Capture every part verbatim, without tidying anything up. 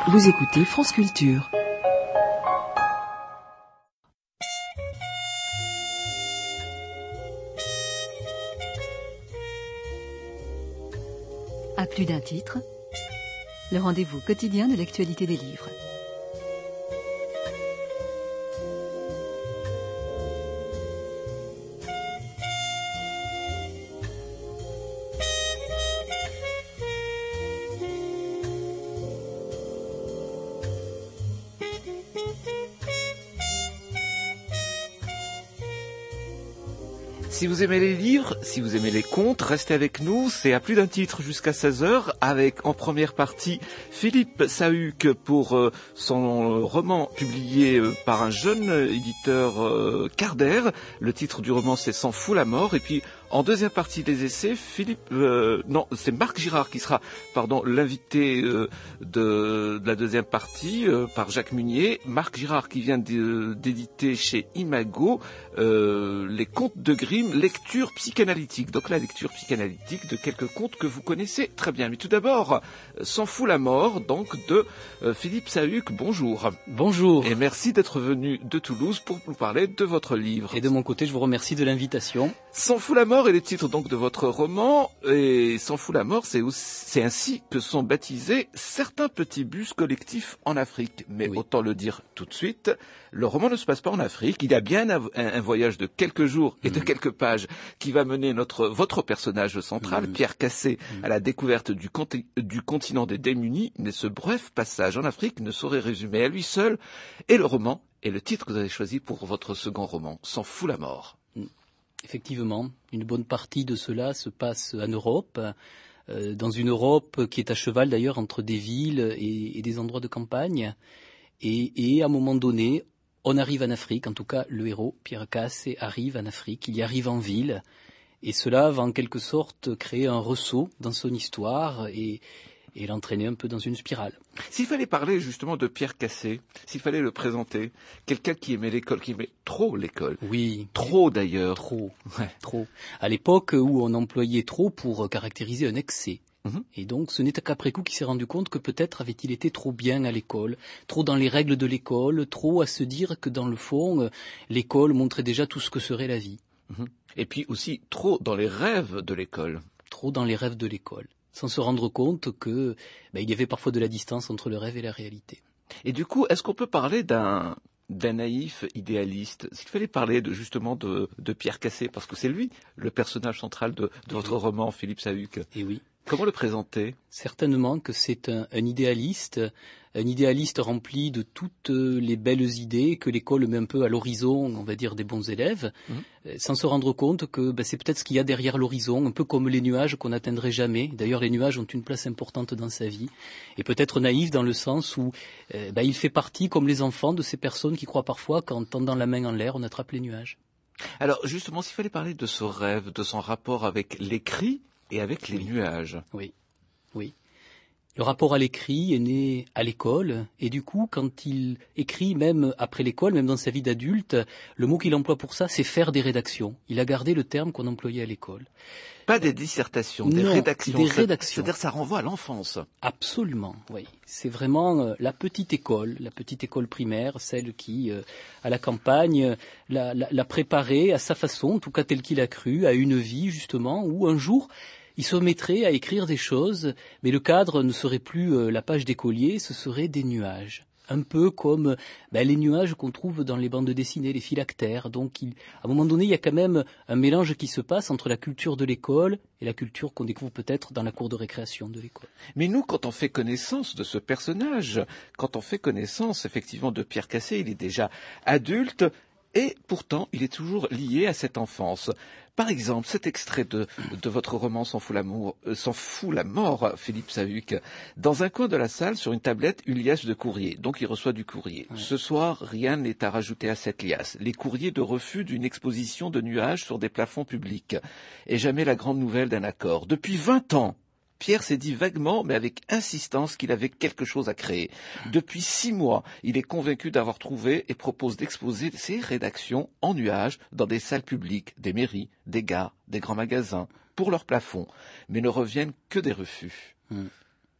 Vous écoutez France Culture. À plus d'un titre, le rendez-vous quotidien de l'actualité des livres. Si vous aimez les livres, si vous aimez les contes, restez avec nous. C'est à plus d'un titre jusqu'à seize heures avec en première partie Philippe Sahuc pour euh, son roman publié euh, par un jeune éditeur euh, Carder. Le titre du roman c'est S'en fout la mort. Et puis en deuxième partie des essais, Philippe, euh, non, c'est Marc Girard qui sera, pardon, l'invité euh, de, de la deuxième partie euh, par Jacques Munier. Marc Girard qui vient d'éditer chez Imago euh, les contes de Grimm, lecture psychanalytique. Donc la lecture psychanalytique de quelques contes que vous connaissez très bien. Mais tout d'abord, S'en fout la mort, donc de euh, Philippe Sahuc. Bonjour. Bonjour. Et merci d'être venu de Toulouse pour nous parler de votre livre. Et de mon côté, je vous remercie de l'invitation. S'en fout la mort est le titre donc de votre roman, et S'en fout la mort, c'est aussi, c'est ainsi que sont baptisés certains petits bus collectifs en Afrique. Mais oui. Autant le dire tout de suite, le roman ne se passe pas en Afrique. Il y a bien un, un voyage de quelques jours et de mmh. quelques pages qui va mener notre votre personnage central, mmh. Pierre Cassé, mmh. à la découverte du, conti, du continent des démunis. Mais ce bref passage en Afrique ne saurait résumer à lui seul. Et le roman est le titre que vous avez choisi pour votre second roman, S'en fout la mort. Mmh. Effectivement, une bonne partie de cela se passe en Europe, euh, dans une Europe qui est à cheval d'ailleurs entre des villes et, et des endroits de campagne. Et, et à un moment donné, on arrive en Afrique, en tout cas le héros, Pierre Cassé, arrive en Afrique, il y arrive en ville. Et cela va en quelque sorte créer un ressaut dans son histoire et, et l'entraîner un peu dans une spirale. S'il fallait parler justement de Pierre Cassé, s'il fallait le présenter, quelqu'un qui aimait l'école, qui aimait trop l'école. Oui. Trop d'ailleurs. Trop. Ouais. Trop. À l'époque où on employait trop pour caractériser un excès. Mmh. Et donc ce n'est qu'après coup qu'il s'est rendu compte que peut-être avait-il été trop bien à l'école, trop dans les règles de l'école, trop à se dire que dans le fond, l'école montrait déjà tout ce que serait la vie. Mmh. Et puis aussi trop dans les rêves de l'école. Trop dans les rêves de l'école. Sans se rendre compte que ben, il y avait parfois de la distance entre le rêve et la réalité. Et du coup, est-ce qu'on peut parler d'un, d'un naïf idéaliste? S'il fallait parler de, justement de, de Pierre Cassé, parce que c'est lui le personnage central de, de votre oui. roman, Philippe Sahuc. Et oui. Comment le présenter? Certainement que c'est un, un idéaliste, un idéaliste rempli de toutes les belles idées que l'école met un peu à l'horizon, on va dire, des bons élèves, mmh. sans se rendre compte que ben, c'est peut-être ce qu'il y a derrière l'horizon, un peu comme les nuages qu'on n'atteindrait jamais. D'ailleurs, les nuages ont une place importante dans sa vie. Et peut-être naïf dans le sens où euh, ben, il fait partie, comme les enfants, de ces personnes qui croient parfois qu'en tendant la main en l'air, on attrape les nuages. Alors, justement, s'il fallait parler de ce rêve, de son rapport avec l'écrit, et avec les oui. nuages. Oui, oui. Le rapport à l'écrit est né à l'école, et du coup, quand il écrit, même après l'école, même dans sa vie d'adulte, le mot qu'il emploie pour ça, c'est faire des rédactions. Il a gardé le terme qu'on employait à l'école. Pas des dissertations, des non, rédactions. Des rédactions. C'est-à-dire que ça renvoie à l'enfance. Absolument, oui. C'est vraiment euh, la petite école, la petite école primaire, celle qui, euh, à la campagne, l'a, l'a, l'a préparé à sa façon, en tout cas tel qu'il a cru, à une vie justement, où un jour, il se mettrait à écrire des choses, mais le cadre ne serait plus euh, la page d'écolier, ce serait des nuages. Un peu comme ben, les nuages qu'on trouve dans les bandes dessinées, les phylactères. Donc, il, à un moment donné, il y a quand même un mélange qui se passe entre la culture de l'école et la culture qu'on découvre peut-être dans la cour de récréation de l'école. Mais nous, quand on fait connaissance de ce personnage, quand on fait connaissance effectivement de Pierre Cassé, il est déjà adulte et pourtant, il est toujours lié à cette enfance. Par exemple, cet extrait de, de votre roman S'en fout l'amour, euh, S'en fout la mort, Philippe Sahuc. Dans un coin de la salle, sur une tablette, une liasse de courrier. Donc il reçoit du courrier. Ouais. Ce soir, rien n'est à rajouter à cette liasse. Les courriers de refus d'une exposition de nuages sur des plafonds publics. Et jamais la grande nouvelle d'un accord. Depuis vingt ans, Pierre s'est dit vaguement, mais avec insistance, qu'il avait quelque chose à créer. Depuis six mois, il est convaincu d'avoir trouvé et propose d'exposer ses rédactions en nuages dans des salles publiques, des mairies, des gares, des grands magasins, pour leurs plafonds, mais ne reviennent que des refus. Mmh.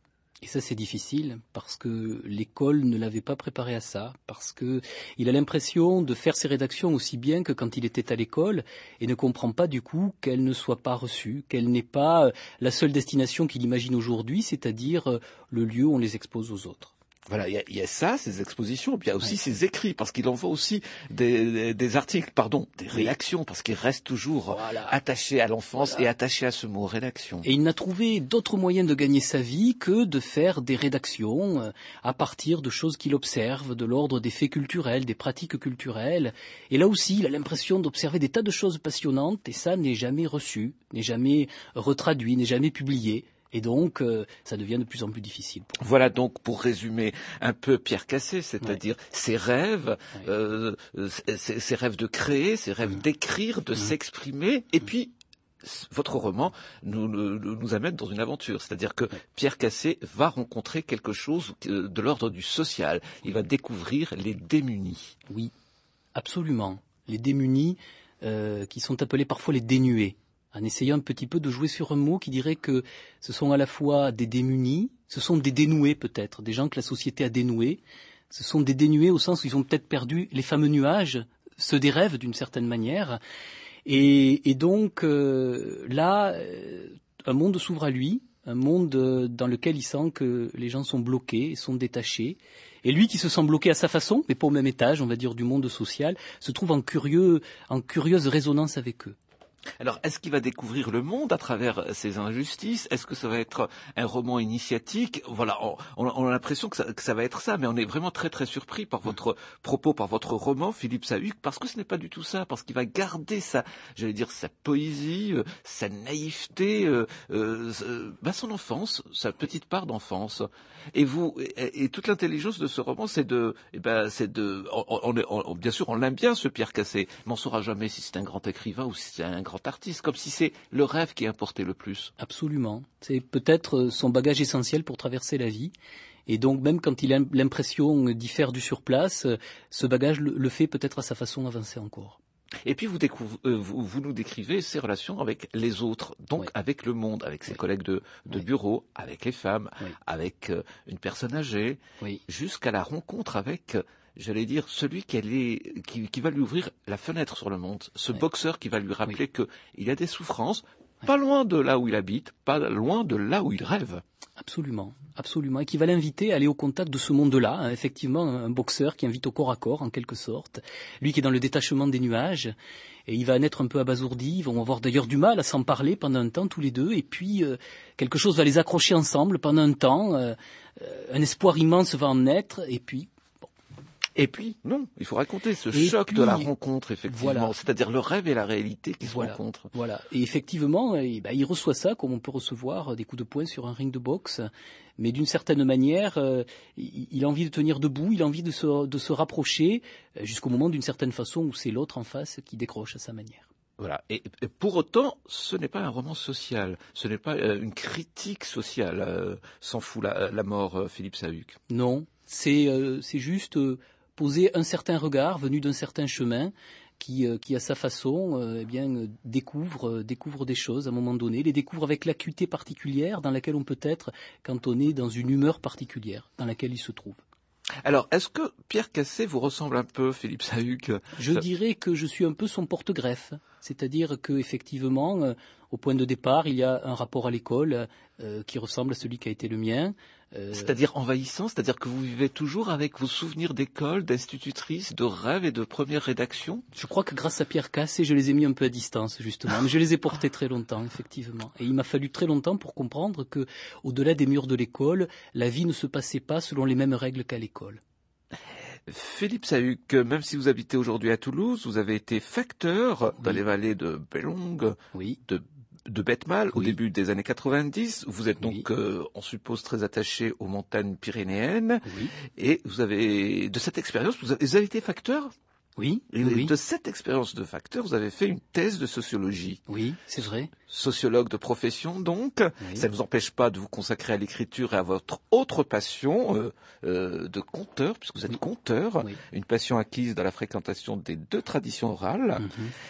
Et ça, c'est difficile parce que l'école ne l'avait pas préparé à ça, parce que il a l'impression de faire ses rédactions aussi bien que quand il était à l'école et ne comprend pas du coup qu'elles ne soient pas reçues, qu'elles n'aient pas la seule destination qu'il imagine aujourd'hui, c'est-à-dire le lieu où on les expose aux autres. Voilà, il y a, il y a ça, ces expositions, puis il y a aussi Ouais. ces écrits, parce qu'il envoie aussi des, des, des articles, pardon, des rédactions, parce qu'il reste toujours Voilà. attaché à l'enfance Voilà. et attaché à ce mot rédaction. Et il n'a trouvé d'autres moyens de gagner sa vie que de faire des rédactions euh, à partir de choses qu'il observe, de l'ordre des faits culturels, des pratiques culturelles. Et là aussi, il a l'impression d'observer des tas de choses passionnantes, et ça n'est jamais reçu, n'est jamais retraduit, n'est jamais publié. Et donc, euh, ça devient de plus en plus difficile. Pour Voilà donc, pour résumer un peu Pierre Cassé, c'est-à-dire ouais. ses rêves, Ouais. euh, ses, ses rêves de créer, ses rêves Mmh. d'écrire, de mmh. s'exprimer, et puis votre roman nous, nous, nous amène dans une aventure, c'est-à-dire que Pierre Cassé va rencontrer quelque chose de l'ordre du social. Il va découvrir les démunis. Oui, absolument. Les démunis, euh, qui sont appelés parfois les dénués, en essayant un petit peu de jouer sur un mot qui dirait que ce sont à la fois des démunis, ce sont des dénoués peut-être, des gens que la société a dénoués, ce sont des dénués au sens où ils ont peut-être perdu les fameux nuages, ceux des rêves d'une certaine manière, et, et donc euh, là, euh, un monde s'ouvre à lui, un monde euh, dans lequel il sent que les gens sont bloqués et sont détachés. Et lui, qui se sent bloqué à sa façon, mais pas au même étage, on va dire, du monde social, se trouve en curieux, en curieuse résonance avec eux. Alors, est-ce qu'il va découvrir le monde à travers ces injustices? Est-ce que ça va être un roman initiatique? Voilà, on, on a l'impression que ça, que ça va être ça, mais on est vraiment très très surpris par votre propos, par votre roman, Philippe Sahuc, parce que ce n'est pas du tout ça, parce qu'il va garder sa, j'allais dire, sa poésie, euh, sa naïveté, euh, euh, bah, son enfance, sa petite part d'enfance. Et vous, et, et toute l'intelligence de ce roman, c'est de, eh ben, c'est de, on, on, on, bien sûr, on l'aime bien ce Pierre Cassé, mais on ne saura jamais si c'est un grand écrivain ou si c'est un grand artiste, comme si c'est le rêve qui importait le plus. Absolument. C'est peut-être son bagage essentiel pour traverser la vie. Et donc, même quand il a l'impression d'y faire du surplace, ce bagage le fait peut-être à sa façon avancer encore. Et puis vous, découvrez, euh, vous, vous nous décrivez ses relations avec les autres, donc oui. avec le monde, avec ses oui. collègues de, de oui. bureau, avec les femmes, oui. avec euh, une personne âgée, oui. jusqu'à la rencontre avec, j'allais dire, celui qui, allait, qui, qui va lui ouvrir la fenêtre sur le monde, ce oui. boxeur qui va lui rappeler oui. qu'il y a des souffrances, oui. pas loin de là où il habite, pas loin de là où il rêve. Absolument, absolument, et qui va l'inviter à aller au contact de ce monde-là, hein, effectivement, un boxeur qui invite au corps à corps, en quelque sorte, lui qui est dans le détachement des nuages, et il va naître un peu abasourdi, ils vont avoir d'ailleurs du mal à s'en parler pendant un temps tous les deux, et puis euh, quelque chose va les accrocher ensemble pendant un temps, euh, un espoir immense va en naître, et puis... Et puis, non, il faut raconter ce et choc puis, de la rencontre, effectivement, voilà. c'est-à-dire le rêve et la réalité qui voilà, se rencontrent. Voilà, et effectivement, eh ben, il reçoit ça comme on peut recevoir des coups de poing sur un ring de boxe, mais d'une certaine manière, euh, il, il a envie de tenir debout, il a envie de se, de se rapprocher, euh, jusqu'au moment d'une certaine façon où c'est l'autre en face qui décroche à sa manière. Voilà. Et, et pour autant, ce n'est pas un roman social, ce n'est pas euh, une critique sociale, euh, s'en fout la, la mort, euh, Philippe Sahuc. Non, c'est, euh, c'est juste... Euh, poser un certain regard venu d'un certain chemin qui, euh, qui à sa façon euh, eh bien, euh, découvre, euh, découvre des choses à un moment donné, les découvre avec l'acuité particulière dans laquelle on peut être quand on est dans une humeur particulière dans laquelle il se trouve. Alors, est-ce que Pierre Cassé vous ressemble un peu, Philippe Sahuc? Je dirais que je suis un peu son porte-greffe, c'est-à-dire qu'effectivement, euh, au point de départ, il y a un rapport à l'école euh, qui ressemble à celui qui a été le mien. Euh... C'est-à-dire envahissant, c'est-à-dire que vous vivez toujours avec vos souvenirs d'école, d'institutrice, de rêve et de première rédaction? Je crois que grâce à Pierre Cassé, je les ai mis un peu à distance, justement, mais je les ai portés très longtemps, effectivement. Et il m'a fallu très longtemps pour comprendre que, au-delà des murs de l'école, la vie ne se passait pas selon les mêmes règles qu'à l'école. Philippe Sahuc, même si vous habitez aujourd'hui à Toulouse, vous avez été facteur oui. dans les vallées de Bellongue, oui. de de Betmal, oui. au début des années quatre-vingt-dix. Vous êtes donc, oui. euh, on suppose, très attaché aux montagnes pyrénéennes. Oui. Et vous avez, de cette expérience, vous avez, vous avez été facteur? Oui. Et oui. de cette expérience de facteur, vous avez fait une thèse de sociologie. Oui, c'est vrai. Sociologue de profession, donc. Oui. Ça ne vous empêche pas de vous consacrer à l'écriture et à votre autre passion euh, euh, de conteur, puisque vous êtes oui. conteur. Oui. Une passion acquise dans la fréquentation des deux traditions orales. Mm-hmm.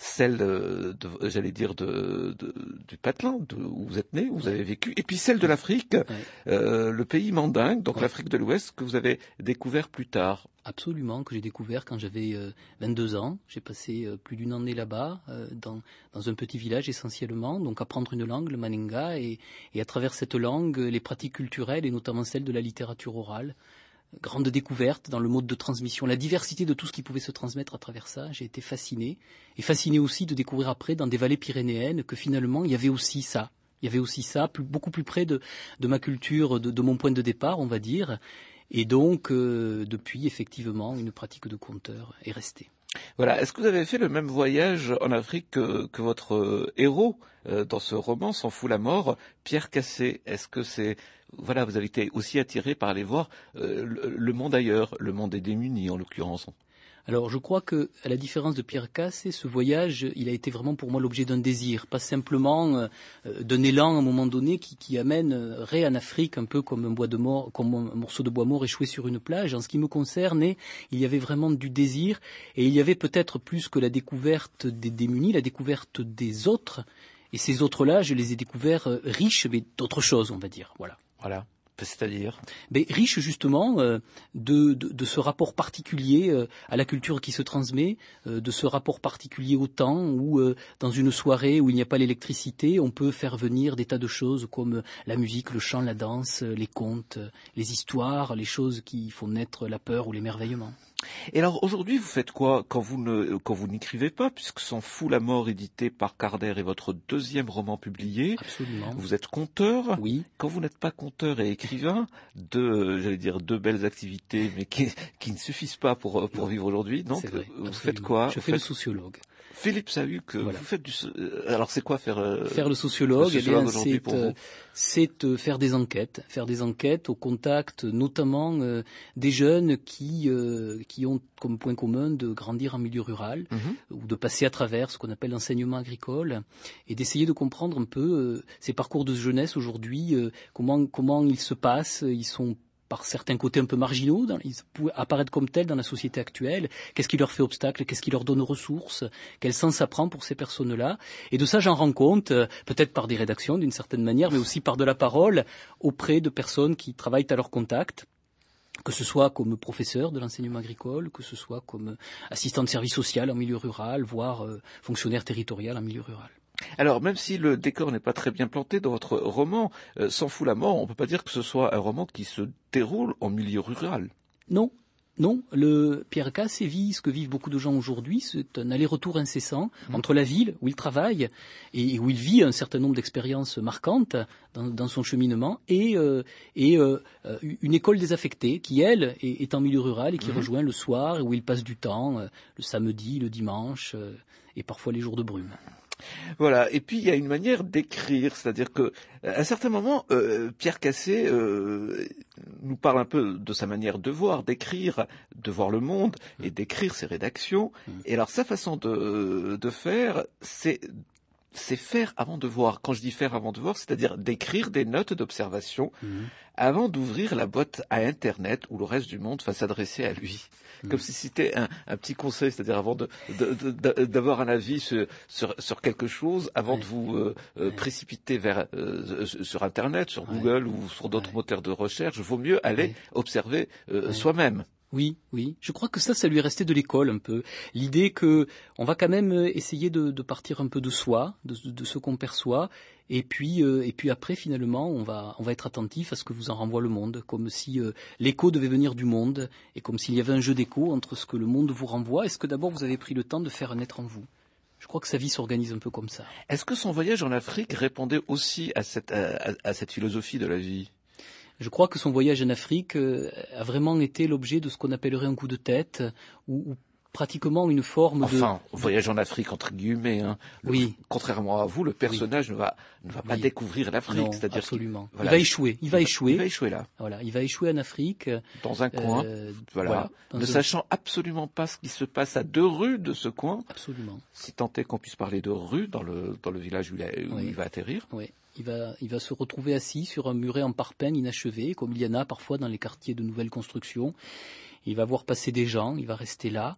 celle, de, de, j'allais dire, de, de, du patelin, de, où vous êtes né, où vous avez vécu, et puis celle de l'Afrique, ouais. euh, le pays mandingue, donc ouais. l'Afrique de l'Ouest, que vous avez découvert plus tard. Absolument, que j'ai découvert quand j'avais euh, vingt-deux ans. J'ai passé euh, plus d'une année là-bas, euh, dans, dans un petit village essentiellement, donc apprendre une langue, le Mandinga, et, et à travers cette langue, les pratiques culturelles, et notamment celle de la littérature orale. Grande découverte dans le mode de transmission, la diversité de tout ce qui pouvait se transmettre à travers ça. J'ai été fasciné, et fasciné aussi de découvrir après, dans des vallées pyrénéennes, que finalement, il y avait aussi ça. Il y avait aussi ça, plus, beaucoup plus près de, de ma culture, de, de mon point de départ, on va dire. Et donc, euh, depuis, effectivement, une pratique de conteur est restée. Voilà. Est-ce que vous avez fait le même voyage en Afrique que, que votre euh, héros euh, dans ce roman, S'en fout la mort, Pierre Cassé? Est-ce que c'est... Voilà, vous avez été aussi attiré par aller voir euh, le, le monde ailleurs, le monde des démunis en l'occurrence. Alors, je crois que, à la différence de Pierre Cassé, ce voyage, il a été vraiment pour moi l'objet d'un désir, pas simplement euh, d'un élan à un moment donné qui, qui amènerait en Afrique un peu comme un bois de mort, comme un morceau de bois mort échoué sur une plage. En ce qui me concerne, il y avait vraiment du désir, et il y avait peut-être plus que la découverte des démunis, la découverte des autres. Et ces autres-là, je les ai découverts euh, riches, mais d'autres choses, on va dire. Voilà. Voilà. C'est-à-dire mais riche justement euh, de, de, de ce rapport particulier euh, à la culture qui se transmet, euh, de ce rapport particulier au temps où euh, dans une soirée où il n'y a pas l'électricité, on peut faire venir des tas de choses comme la musique, le chant, la danse, les contes, les histoires, les choses qui font naître la peur ou l'émerveillement. Et alors aujourd'hui, vous faites quoi quand vous ne quand vous n'écrivez pas, puisque S'en fout la mort, édité par Carder, est votre deuxième roman publié. Absolument. Vous êtes conteur. Oui. Quand vous n'êtes pas conteur et écrivain, deux, j'allais dire deux belles activités, mais qui qui ne suffisent pas pour pour vivre aujourd'hui. Donc, c'est vrai, vous absolument. faites quoi? Je fais le sociologue. Philippe Sahuc, voilà. Vous faites du... Alors c'est quoi faire... Euh... Faire le sociologue, le sociologue eh bien, c'est, euh, c'est euh, faire des enquêtes, faire des enquêtes au contact notamment euh, des jeunes qui, euh, qui ont comme point commun de grandir en milieu rural, mm-hmm. ou de passer à travers ce qu'on appelle l'enseignement agricole, et d'essayer de comprendre un peu euh, ces parcours de jeunesse aujourd'hui, euh, comment, comment ils se passent, ils sont par certains côtés un peu marginaux, dans, ils pouvaient apparaître comme tels dans la société actuelle, qu'est-ce qui leur fait obstacle, qu'est-ce qui leur donne ressources, quel sens ça prend pour ces personnes-là. Et de ça, j'en rends compte, euh, peut-être par des rédactions d'une certaine manière, mais aussi par de la parole auprès de personnes qui travaillent à leur contact, que ce soit comme professeur de l'enseignement agricole, que ce soit comme assistant de service social en milieu rural, voire euh, fonctionnaire territorial en milieu rural. Alors, même si le décor n'est pas très bien planté dans votre roman, euh, S'en fout la mort, on ne peut pas dire que ce soit un roman qui se déroule en milieu rural. Non, non. Le Pierre Cassé vit ce que vivent beaucoup de gens aujourd'hui, c'est un aller-retour incessant mmh. entre la ville où il travaille et où il vit un certain nombre d'expériences marquantes dans, dans son cheminement et, euh, et euh, une école désaffectée qui, elle, est, est en milieu rural et qui mmh. rejoint le soir et où il passe du temps, euh, le samedi, le dimanche euh, et parfois les jours de brume. Voilà. Et puis il y a une manière d'écrire, c'est-à-dire que à un certain moment, euh, Pierre Cassé euh, nous parle un peu de sa manière de voir, d'écrire, de voir le monde et d'écrire ses rédactions. Et alors sa façon de, de faire, c'est c'est faire avant de voir. Quand je dis faire avant de voir, c'est-à-dire d'écrire des notes d'observation mmh. avant d'ouvrir la boîte à Internet où le reste du monde va s'adresser à lui. Mmh. Comme si c'était un, un petit conseil, c'est-à-dire avant de, de, de, de, d'avoir un avis sur, sur, sur quelque chose, avant ouais. de vous euh, ouais. précipiter vers euh, sur Internet, sur ouais. Google ou sur d'autres ouais. moteurs de recherche, vaut mieux aller ouais. observer euh, ouais. soi-même. Oui, oui. Je crois que ça, ça lui est resté de l'école un peu. L'idée que on va quand même essayer de, de partir un peu de soi, de, de ce qu'on perçoit, et puis euh, et puis après finalement on va on va être attentif à ce que vous en renvoie le monde, comme si euh, l'écho devait venir du monde et comme s'il y avait un jeu d'écho entre ce que le monde vous renvoie et ce que d'abord vous avez pris le temps de faire naître en vous. Je crois que sa vie s'organise un peu comme ça. Est-ce que son voyage en Afrique répondait aussi à cette à, à cette philosophie de la vie? Je crois que son voyage en Afrique euh, a vraiment été l'objet de ce qu'on appellerait un coup de tête, ou, ou pratiquement une forme enfin, de... Enfin, voyage en Afrique, entre guillemets. Hein. Le, oui. Contrairement à vous, le personnage oui. ne va, ne va pas oui. découvrir l'Afrique. Non, c'est-à-dire absolument. Voilà, il va échouer. Il va il échouer. Il va échouer là. Voilà, il va échouer en Afrique. Dans un coin, euh, voilà. voilà ne un... sachant absolument pas ce qui se passe à deux rues de ce coin. Absolument. Si tant est qu'on puisse parler de rue dans le, dans le village où, il, a, où oui. il va atterrir. Oui. Il va, il va se retrouver assis sur un muret en parpaing inachevé, comme il y en a parfois dans les quartiers de nouvelles constructions. Il va voir passer des gens, il va rester là,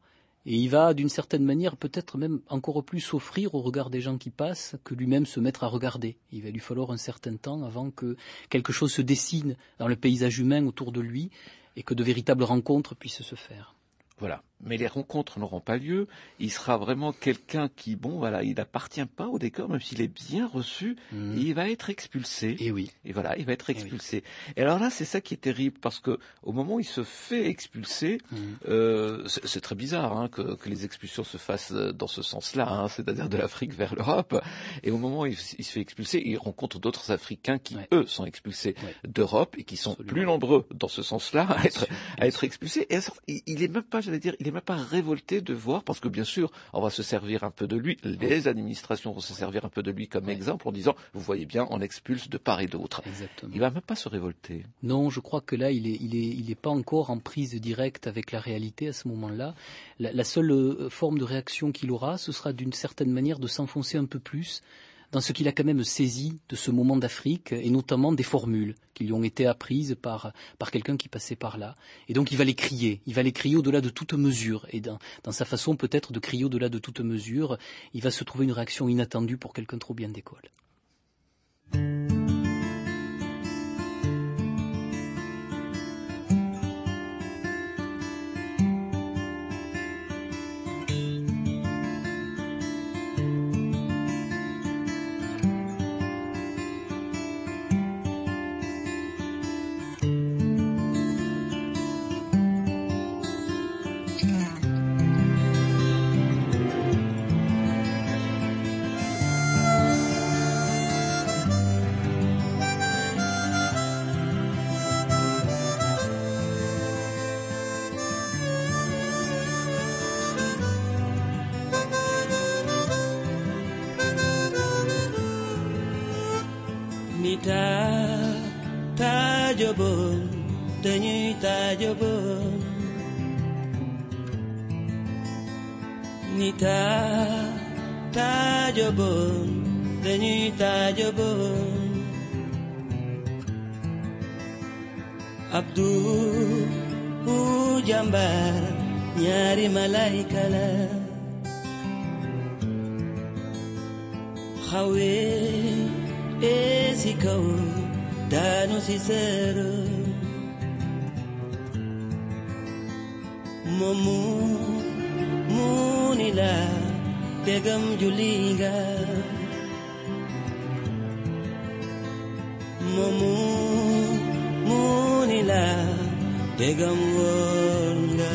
Et il va, d'une certaine manière, peut-être même encore plus s'offrir au regard des gens qui passent que lui-même se mettre à regarder. Il va lui falloir un certain temps avant que quelque chose se dessine dans le paysage humain autour de lui et que de véritables rencontres puissent se faire. Voilà. Mais les rencontres n'auront pas lieu. Il sera vraiment quelqu'un qui, bon, voilà, il n'appartient pas au décor, même s'il est bien reçu, mmh. et il va être expulsé. Et oui. Et voilà, il va être expulsé. Et, oui. et alors là, c'est ça qui est terrible, parce que au moment où il se fait expulser, mmh. euh, c'est, c'est très bizarre hein, que, que les expulsions se fassent dans ce sens-là, hein, c'est-à-dire de l'Afrique vers l'Europe. Et au moment où il, il se fait expulser, il rencontre d'autres Africains qui, ouais. eux, sont expulsés ouais. d'Europe et qui sont Absolument. plus nombreux dans ce sens-là à être, à être expulsés. Et il, il est même pas, j'allais dire, il est même pas révolté de voir, parce que bien sûr, on va se servir un peu de lui, les administrations vont se servir un peu de lui comme ouais. exemple en disant, vous voyez bien, on expulse de part et d'autre. Exactement. Il va même pas se révolter. Non, je crois que là, il est, il est, il est pas encore en prise directe avec la réalité à ce moment-là. La, la seule forme de réaction qu'il aura, ce sera d'une certaine manière de s'enfoncer un peu plus dans ce qu'il a quand même saisi de ce moment d'Afrique, et notamment des formules qui lui ont été apprises par, par quelqu'un qui passait par là. Et donc il va les crier, il va les crier au-delà de toute mesure. Et dans, dans sa façon peut-être de crier au-delà de toute mesure, il va se trouver une réaction inattendue pour quelqu'un trop bien d'école. Tajobon, dañuy tajobon, nita tajobon, dañuy tajobon, Abdou u jambar ñaari malaika la, xawe e si kaw daanu si seero moomu mu ni la tegam julli nga moomu mu ni la tegam woor nga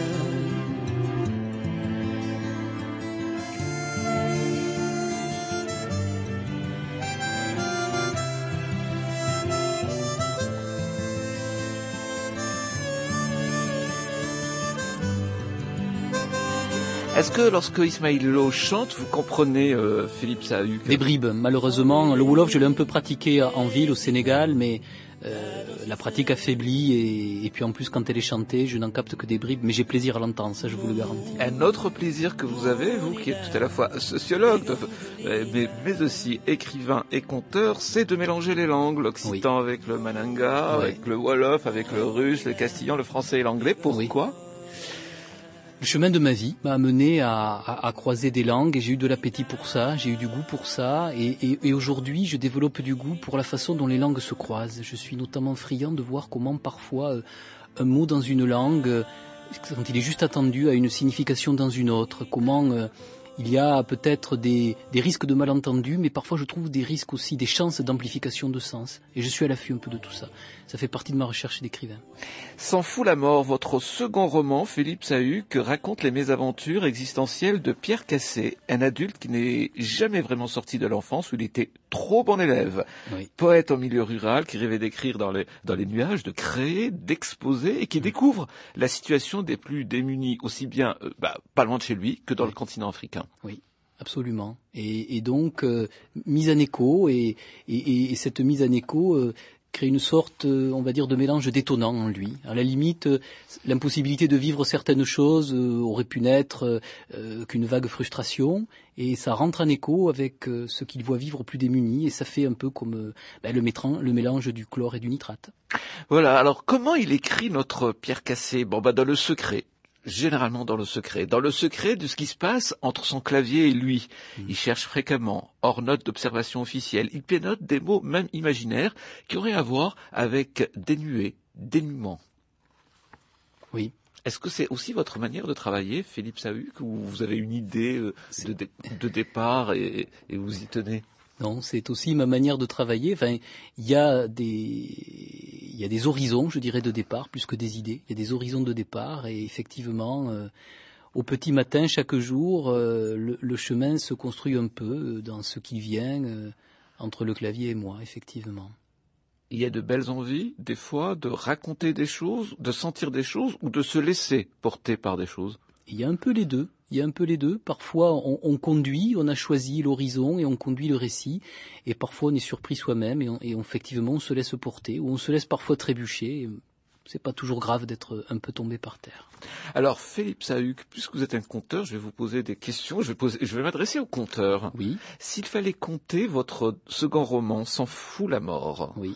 Est-ce que lorsque Ismaël Lo chante, vous comprenez euh, Philippe Sahuc? Des bribes, malheureusement. Le Wolof, je l'ai un peu pratiqué en ville, au Sénégal, mais euh, la pratique affaiblit et, et puis en plus, quand elle est chantée, je n'en capte que des bribes, mais j'ai plaisir à l'entendre, ça je vous le garantis. Un autre plaisir que vous avez, vous qui êtes tout à la fois sociologue, mais, mais aussi écrivain et conteur, c'est de mélanger les langues, l'occitan oui. avec le mananga, oui. avec le Wolof, avec le russe, le castillan, le français et l'anglais. Pourquoi? Oui. Le chemin de ma vie m'a amené à, à, à croiser des langues et j'ai eu de l'appétit pour ça, j'ai eu du goût pour ça et, et, et aujourd'hui je développe du goût pour la façon dont les langues se croisent. Je suis notamment friand de voir comment parfois euh, un mot dans une langue, euh, quand il est juste attendu, a une signification dans une autre, comment euh, il y a peut-être des, des risques de malentendus, mais parfois je trouve des risques aussi, des chances d'amplification de sens. Et je suis à l'affût un peu de tout ça. Ça fait partie de ma recherche d'écrivain. S'en fout la mort, votre second roman, Philippe Sahuc, raconte les mésaventures existentielles de Pierre Cassé, un adulte qui n'est jamais vraiment sorti de l'enfance où il était trop bon élève. Oui. Poète en milieu rural qui rêvait d'écrire dans les, dans les nuages, de créer, d'exposer et qui oui. découvre la situation des plus démunis, aussi bien euh, bah, pas loin de chez lui que dans oui. le continent africain. Oui. Absolument. Et, et donc, euh, mise en écho, et, et, et cette mise en écho euh, crée une sorte, euh, on va dire, de mélange détonnant en lui. À la limite, euh, l'impossibilité de vivre certaines choses euh, aurait pu n'être euh, qu'une vague frustration, et ça rentre en écho avec euh, ce qu'il voit vivre plus démunis, et ça fait un peu comme euh, ben, le, métran, le mélange du chlore et du nitrate. Voilà, alors comment il écrit notre Pierre Cassé? Bon, bah dans le secret. généralement dans le secret, dans le secret de ce qui se passe entre son clavier et lui. Mmh. Il cherche fréquemment, hors note d'observation officielle, il pénote des mots même imaginaires qui auraient à voir avec dénué, dénuement. Oui. Est-ce que c'est aussi votre manière de travailler, Philippe Sahuc, ou vous avez une idée de, de, de départ et, et vous y tenez? Non, c'est aussi ma manière de travailler. Enfin, il y a des, il y a des horizons, je dirais, de départ, plus que des idées. Il y a des horizons de départ, et effectivement, euh, au petit matin, chaque jour, euh, le, le chemin se construit un peu dans ce qui vient euh, entre le clavier et moi, effectivement. Il y a de belles envies, des fois, de raconter des choses, de sentir des choses, ou de se laisser porter par des choses? Il y a un peu les deux. Il y a un peu les deux. Parfois, on, on conduit, on a choisi l'horizon et on conduit le récit. Et parfois, on est surpris soi-même et, on, et on, effectivement, on se laisse porter, ou on se laisse parfois trébucher. C'est pas toujours grave d'être un peu tombé par terre. Alors, Philippe Sahuc, puisque vous êtes un conteur, je vais vous poser des questions. Je vais, poser, je vais m'adresser au conteur. Oui. S'il fallait compter votre second roman, S'en fout la mort. Oui.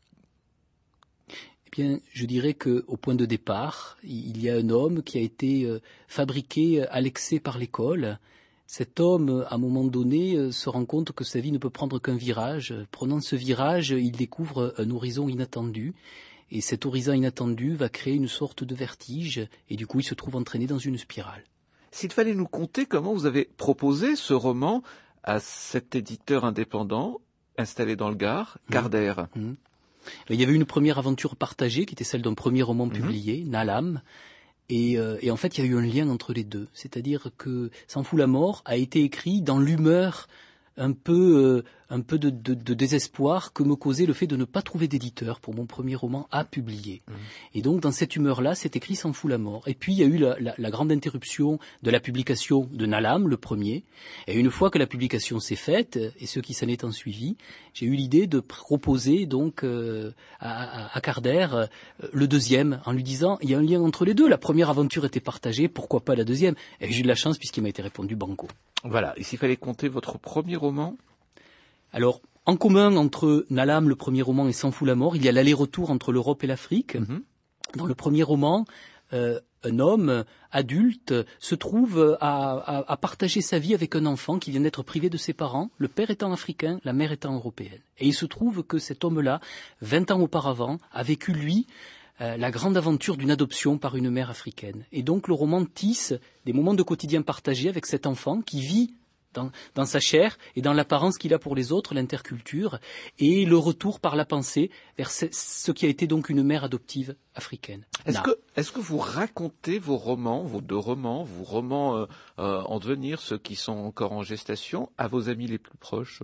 Eh bien, je dirais qu'au point de départ, il y a un homme qui a été euh, fabriqué à l'excès par l'école. Cet homme, à un moment donné, euh, se rend compte que sa vie ne peut prendre qu'un virage. Prenant ce virage, il découvre un horizon inattendu. Et cet horizon inattendu va créer une sorte de vertige. Et du coup, il se trouve entraîné dans une spirale. S'il fallait nous conter comment vous avez proposé ce roman à cet éditeur indépendant installé dans le Gard, Carder. Mmh. Mmh. Il y avait une première aventure partagée qui était celle d'un premier roman mmh. publié, Nalam, et, euh, et en fait il y a eu un lien entre les deux, c'est-à-dire que S'en fout la mort a été écrit dans l'humeur un peu, euh, un peu de, de, de désespoir que me causait le fait de ne pas trouver d'éditeur pour mon premier roman à publier. Mmh. Et donc dans cette humeur-là, c'est écrit S'en fout la mort. Et puis il y a eu la, la, la grande interruption de la publication de Nalam, le premier. Et une fois que la publication s'est faite, et ce qui s'en est en suivi, j'ai eu l'idée de proposer donc euh, à, à, à Carder euh, le deuxième, en lui disant il y a un lien entre les deux. La première aventure était partagée, pourquoi pas la deuxième? Et j'ai eu de la chance puisqu'il m'a été répondu banco. Voilà, et s'il fallait compter votre premier roman? Alors, en commun entre Nalam, le premier roman, et S'en fout la mort, il y a l'aller-retour entre l'Europe et l'Afrique. Mmh. Dans le premier roman, euh, un homme adulte se trouve à, à, à partager sa vie avec un enfant qui vient d'être privé de ses parents, le père étant africain, la mère étant européenne. Et il se trouve que cet homme-là, vingt ans auparavant, a vécu, lui, Euh, la grande aventure d'une adoption par une mère africaine. Et donc le roman tisse des moments de quotidien partagés avec cet enfant qui vit dans, dans sa chair et dans l'apparence qu'il a pour les autres, l'interculture, et le retour par la pensée vers ce, ce qui a été donc une mère adoptive africaine. Est-ce que, est-ce que vous racontez vos romans, vos deux romans, vos romans euh, euh, en devenir, ceux qui sont encore en gestation, à vos amis les plus proches?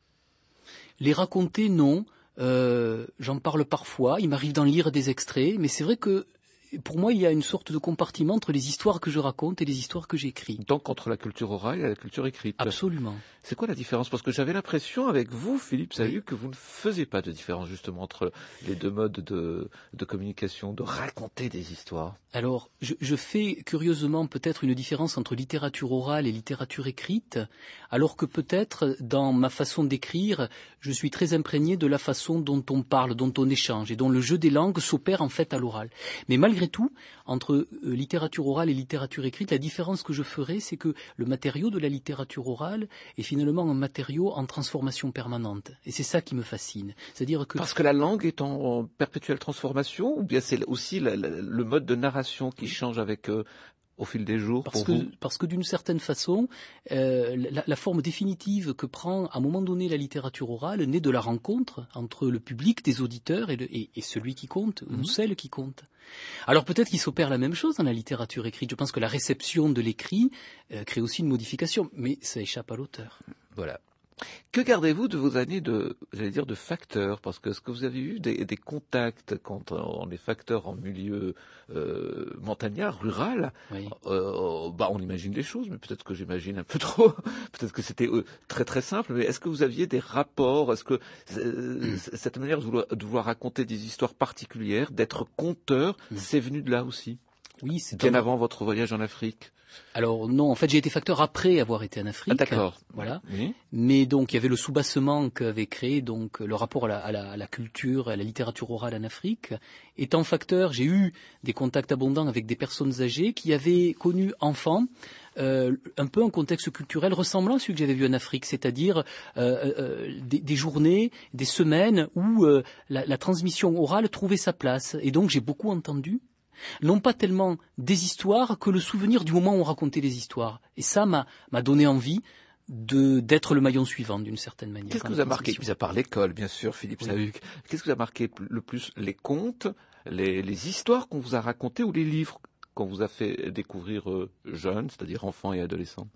Les raconter, non. Euh, j'en parle parfois, il m'arrive d'en lire des extraits, mais c'est vrai que pour moi il y a une sorte de compartiment entre les histoires que je raconte et les histoires que j'écris. Donc entre la culture orale et la culture écrite. Absolument. C'est quoi la différence? Parce que j'avais l'impression avec vous, Philippe Sahuc, que vous ne faisiez pas de différence justement entre les deux modes de, de communication, de raconter des histoires. Alors, je, je fais curieusement peut-être une différence entre littérature orale et littérature écrite, alors que peut-être dans ma façon d'écrire, je suis très imprégné de la façon dont on parle, dont on échange, et dont le jeu des langues s'opère en fait à l'oral. Mais malgré tout, entre euh, littérature orale et littérature écrite, la différence que je ferai, c'est que le matériau de la littérature orale est finalement un matériau en transformation permanente. Et c'est ça qui me fascine. C'est-à-dire que... Parce que la langue est en, en perpétuelle transformation, ou bien c'est aussi la, la, le mode de narration qui change avec... Euh, au fil des jours, parce pour que, vous? Parce que d'une certaine façon, euh, la, la forme définitive que prend à un moment donné la littérature orale naît de la rencontre entre le public, des auditeurs, et, le, et, et celui qui compte, mmh. ou celle qui compte. Alors peut-être qu'il s'opère la même chose dans la littérature écrite. Je pense que la réception de l'écrit euh, crée aussi une modification, mais ça échappe à l'auteur. Voilà. Que gardez-vous de vos années de, j'allais dire, de facteur? Parce que est-ce que vous avez eu des, des contacts quand on est facteur en milieu euh, montagnard, rural? Oui. euh, bah, on imagine des choses, mais peut-être que j'imagine un peu trop. Peut-être que c'était euh, très très simple. Mais est-ce que vous aviez des rapports? Est-ce que euh, mm. cette manière de vouloir, de vouloir raconter des histoires particulières, d'être conteur, mm. c'est venu de là aussi? Oui, c'est bien un... avant votre voyage en Afrique. Alors non, en fait j'ai été facteur après avoir été en Afrique. Ah, d'accord. Voilà. Oui. Mais donc il y avait le soubassement qu'avait créé donc le rapport à la, à la, à la culture, à la littérature orale en Afrique. Étant facteur, j'ai eu des contacts abondants avec des personnes âgées qui avaient connu enfant euh, un peu un contexte culturel ressemblant à celui que j'avais vu en Afrique, c'est-à-dire euh, euh, des, des journées, des semaines où euh, la, la transmission orale trouvait sa place. Et donc j'ai beaucoup entendu. Non pas tellement des histoires que le souvenir du moment où on racontait les histoires. Et ça m'a, m'a donné envie de, d'être le maillon suivant d'une certaine manière. Qu'est-ce que vous a marqué, mis à part l'école, bien sûr, Philippe Oui. Sahuc, qu'est-ce que vous a marqué le plus? Les contes, les, les histoires qu'on vous a racontées ou les livres qu'on vous a fait découvrir euh, jeunes, c'est-à-dire enfants et adolescents?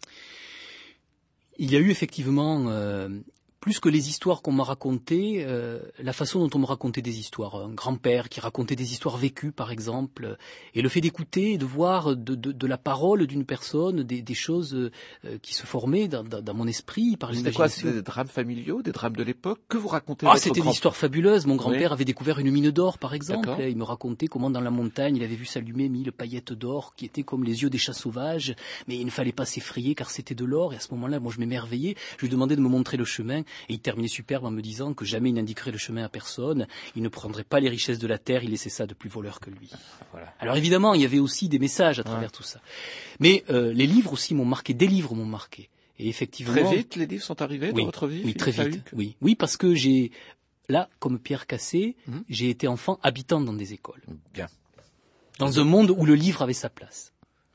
Il y a eu effectivement... Euh, plus que les histoires qu'on m'a racontées, euh, la façon dont on me racontait des histoires. Un grand-père qui racontait des histoires vécues, par exemple, et le fait d'écouter et de voir de, de, de la parole d'une personne des, des choses euh, qui se formaient dans, dans, dans mon esprit par C'était quoi? l'imagination. C'était des drames familiaux, des drames de l'époque? Que vous racontez? Ah, votre c'était grand- une histoire fabuleuse. Mon grand-père Oui. avait découvert une mine d'or, par exemple. D'accord. Il me racontait comment dans la montagne, il avait vu s'allumer mille paillettes d'or qui étaient comme les yeux des chats sauvages, mais il ne fallait pas s'effrayer car c'était de l'or. Et à ce moment-là, moi, je m'émerveillais. Je lui demandais de me montrer le chemin et il terminait superbe en me disant que jamais il n'indiquerait le chemin à personne. Il ne prendrait pas les richesses de la terre. Il laissait ça de plus voleur que lui. Voilà. Alors évidemment, il y avait aussi des messages à travers tout ça. Mais euh, les livres aussi m'ont marqué. Des livres m'ont marqué. Et effectivement... Très vite, les livres sont arrivés Oui, dans votre vie? oui, Philippe très vite. Sahuc Oui, oui, parce que j'ai, là, comme Pierre Cassé, Mhm. j'ai été enfant habitant dans des écoles, Bien. dans un monde où le livre avait sa place.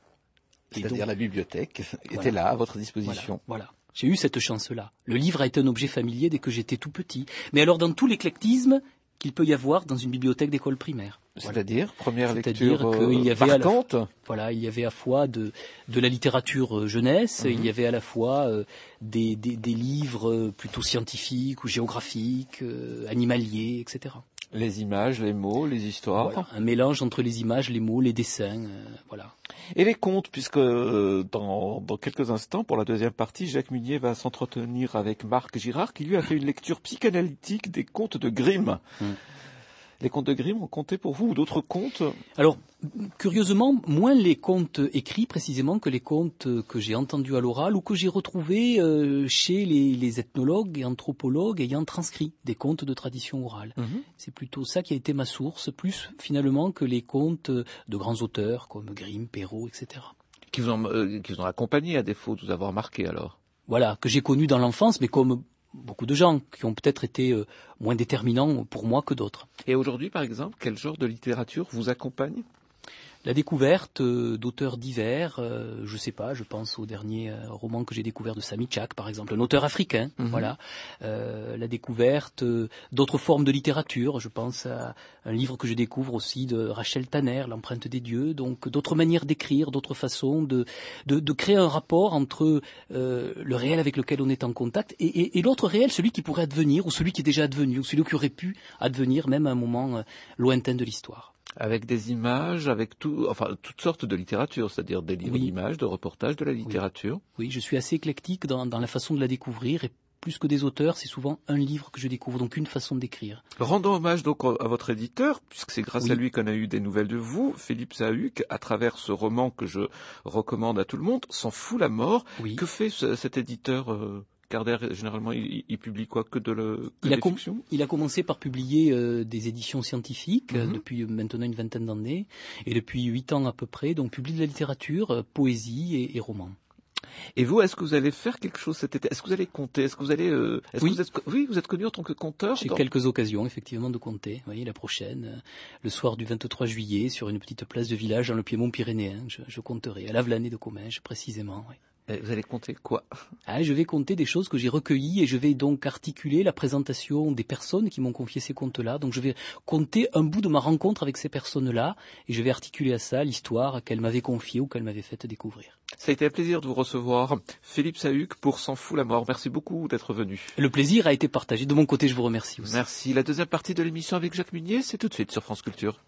Et C'est-à-dire donc, la bibliothèque était Voilà. là à votre voilà, disposition. voilà. J'ai eu cette chance-là. Le livre a été un objet familier dès que j'étais tout petit. Mais alors, dans tout l'éclectisme qu'il peut y avoir dans une bibliothèque d'école primaire. Voilà. C'est-à-dire, première C'est-à-dire lecture qu'il y euh, avait à la- marquante. Voilà, il y avait à la fois de, de la littérature euh, jeunesse, Mhm. il y avait à la fois euh, des, des, des livres euh, plutôt scientifiques ou géographiques, euh, animaliers, et cetera. Les images, les mots, les histoires. Voilà, un mélange entre les images, les mots, les dessins, euh, voilà. Et les contes, puisque euh, dans, dans quelques instants, pour la deuxième partie, Jacques Munier va s'entretenir avec Marc Girard, qui lui a fait une lecture psychanalytique des contes de Grimm. Mm. Les contes de Grimm ont compté pour vous ou d'autres contes? Alors, curieusement, moins les contes écrits précisément que les contes que j'ai entendus à l'oral ou que j'ai retrouvés euh, chez les, les ethnologues et anthropologues ayant transcrit des contes de tradition orale. Mhm. C'est plutôt ça qui a été ma source, plus finalement que les contes de grands auteurs comme Grimm, Perrault, et cetera. Qui vous ont, euh, qui vous ont accompagné à défaut de vous avoir marqué alors? Voilà, que j'ai connu dans l'enfance, mais comme beaucoup de gens qui ont peut-être été euh, moins déterminants pour moi que d'autres. Et aujourd'hui, par exemple, quel genre de littérature vous accompagne? La découverte euh, d'auteurs divers, euh, je sais pas, je pense au dernier euh, roman que j'ai découvert de Sami Tchak, par exemple, un auteur africain, Mhm. voilà. Euh, la découverte euh, d'autres formes de littérature, je pense à un livre que je découvre aussi de Rachel Tanner, L'empreinte des dieux, donc d'autres manières d'écrire, d'autres façons de, de, de créer un rapport entre euh, le réel avec lequel on est en contact et, et, et l'autre réel, celui qui pourrait advenir, ou celui qui est déjà advenu, ou celui qui aurait pu advenir même à un moment euh, lointain de l'histoire. Avec des images, avec tout, enfin, toutes sortes de littérature, c'est-à-dire des livres Oui. d'images, de reportages, de la littérature. Oui, je suis assez éclectique dans, dans la façon de la découvrir et plus que des auteurs, c'est souvent un livre que je découvre, donc une façon d'écrire. Rendons hommage donc à votre éditeur, puisque c'est grâce Oui. à lui qu'on a eu des nouvelles de vous, Philippe Sahuc, à travers ce roman que je recommande à tout le monde, S'en fout la mort. Oui. Que fait ce- cet éditeur euh, Carder, généralement, il, il publie quoi? Que de le, que Il a, des com- fictions? il a commencé par publier euh, des éditions scientifiques euh, Mhm. depuis maintenant une vingtaine d'années, et depuis huit ans à peu près, donc publie de la littérature, euh, poésie et, et romans. Et vous, est-ce que vous allez faire quelque chose cet été? Est-ce que vous allez compter? Est-ce que vous allez, euh, est-ce Oui. que vous êtes, oui, vous êtes connu en tant que conteur? J'ai dans- quelques occasions effectivement de compter. Oui, la prochaine, euh, le soir du vingt-trois juillet, sur une petite place de village dans le Piémont pyrénéen, je, je compterai, à Lavelanet de Comminges précisément. Oui. Eh, Vous allez compter quoi? Ah, je vais compter des choses que j'ai recueillies et je vais donc articuler la présentation des personnes qui m'ont confié ces contes-là. Donc je vais compter un bout de ma rencontre avec ces personnes-là et je vais articuler à ça l'histoire qu'elles m'avaient confiée ou qu'elles m'avaient faite découvrir. Ça a été un plaisir de vous recevoir. Philippe Sahuc pour S'en fout la mort. Merci beaucoup d'être venu. Le plaisir a été partagé. De mon côté, je vous remercie aussi. Merci. La deuxième partie de l'émission avec Jacques Munier, c'est tout de suite sur France Culture.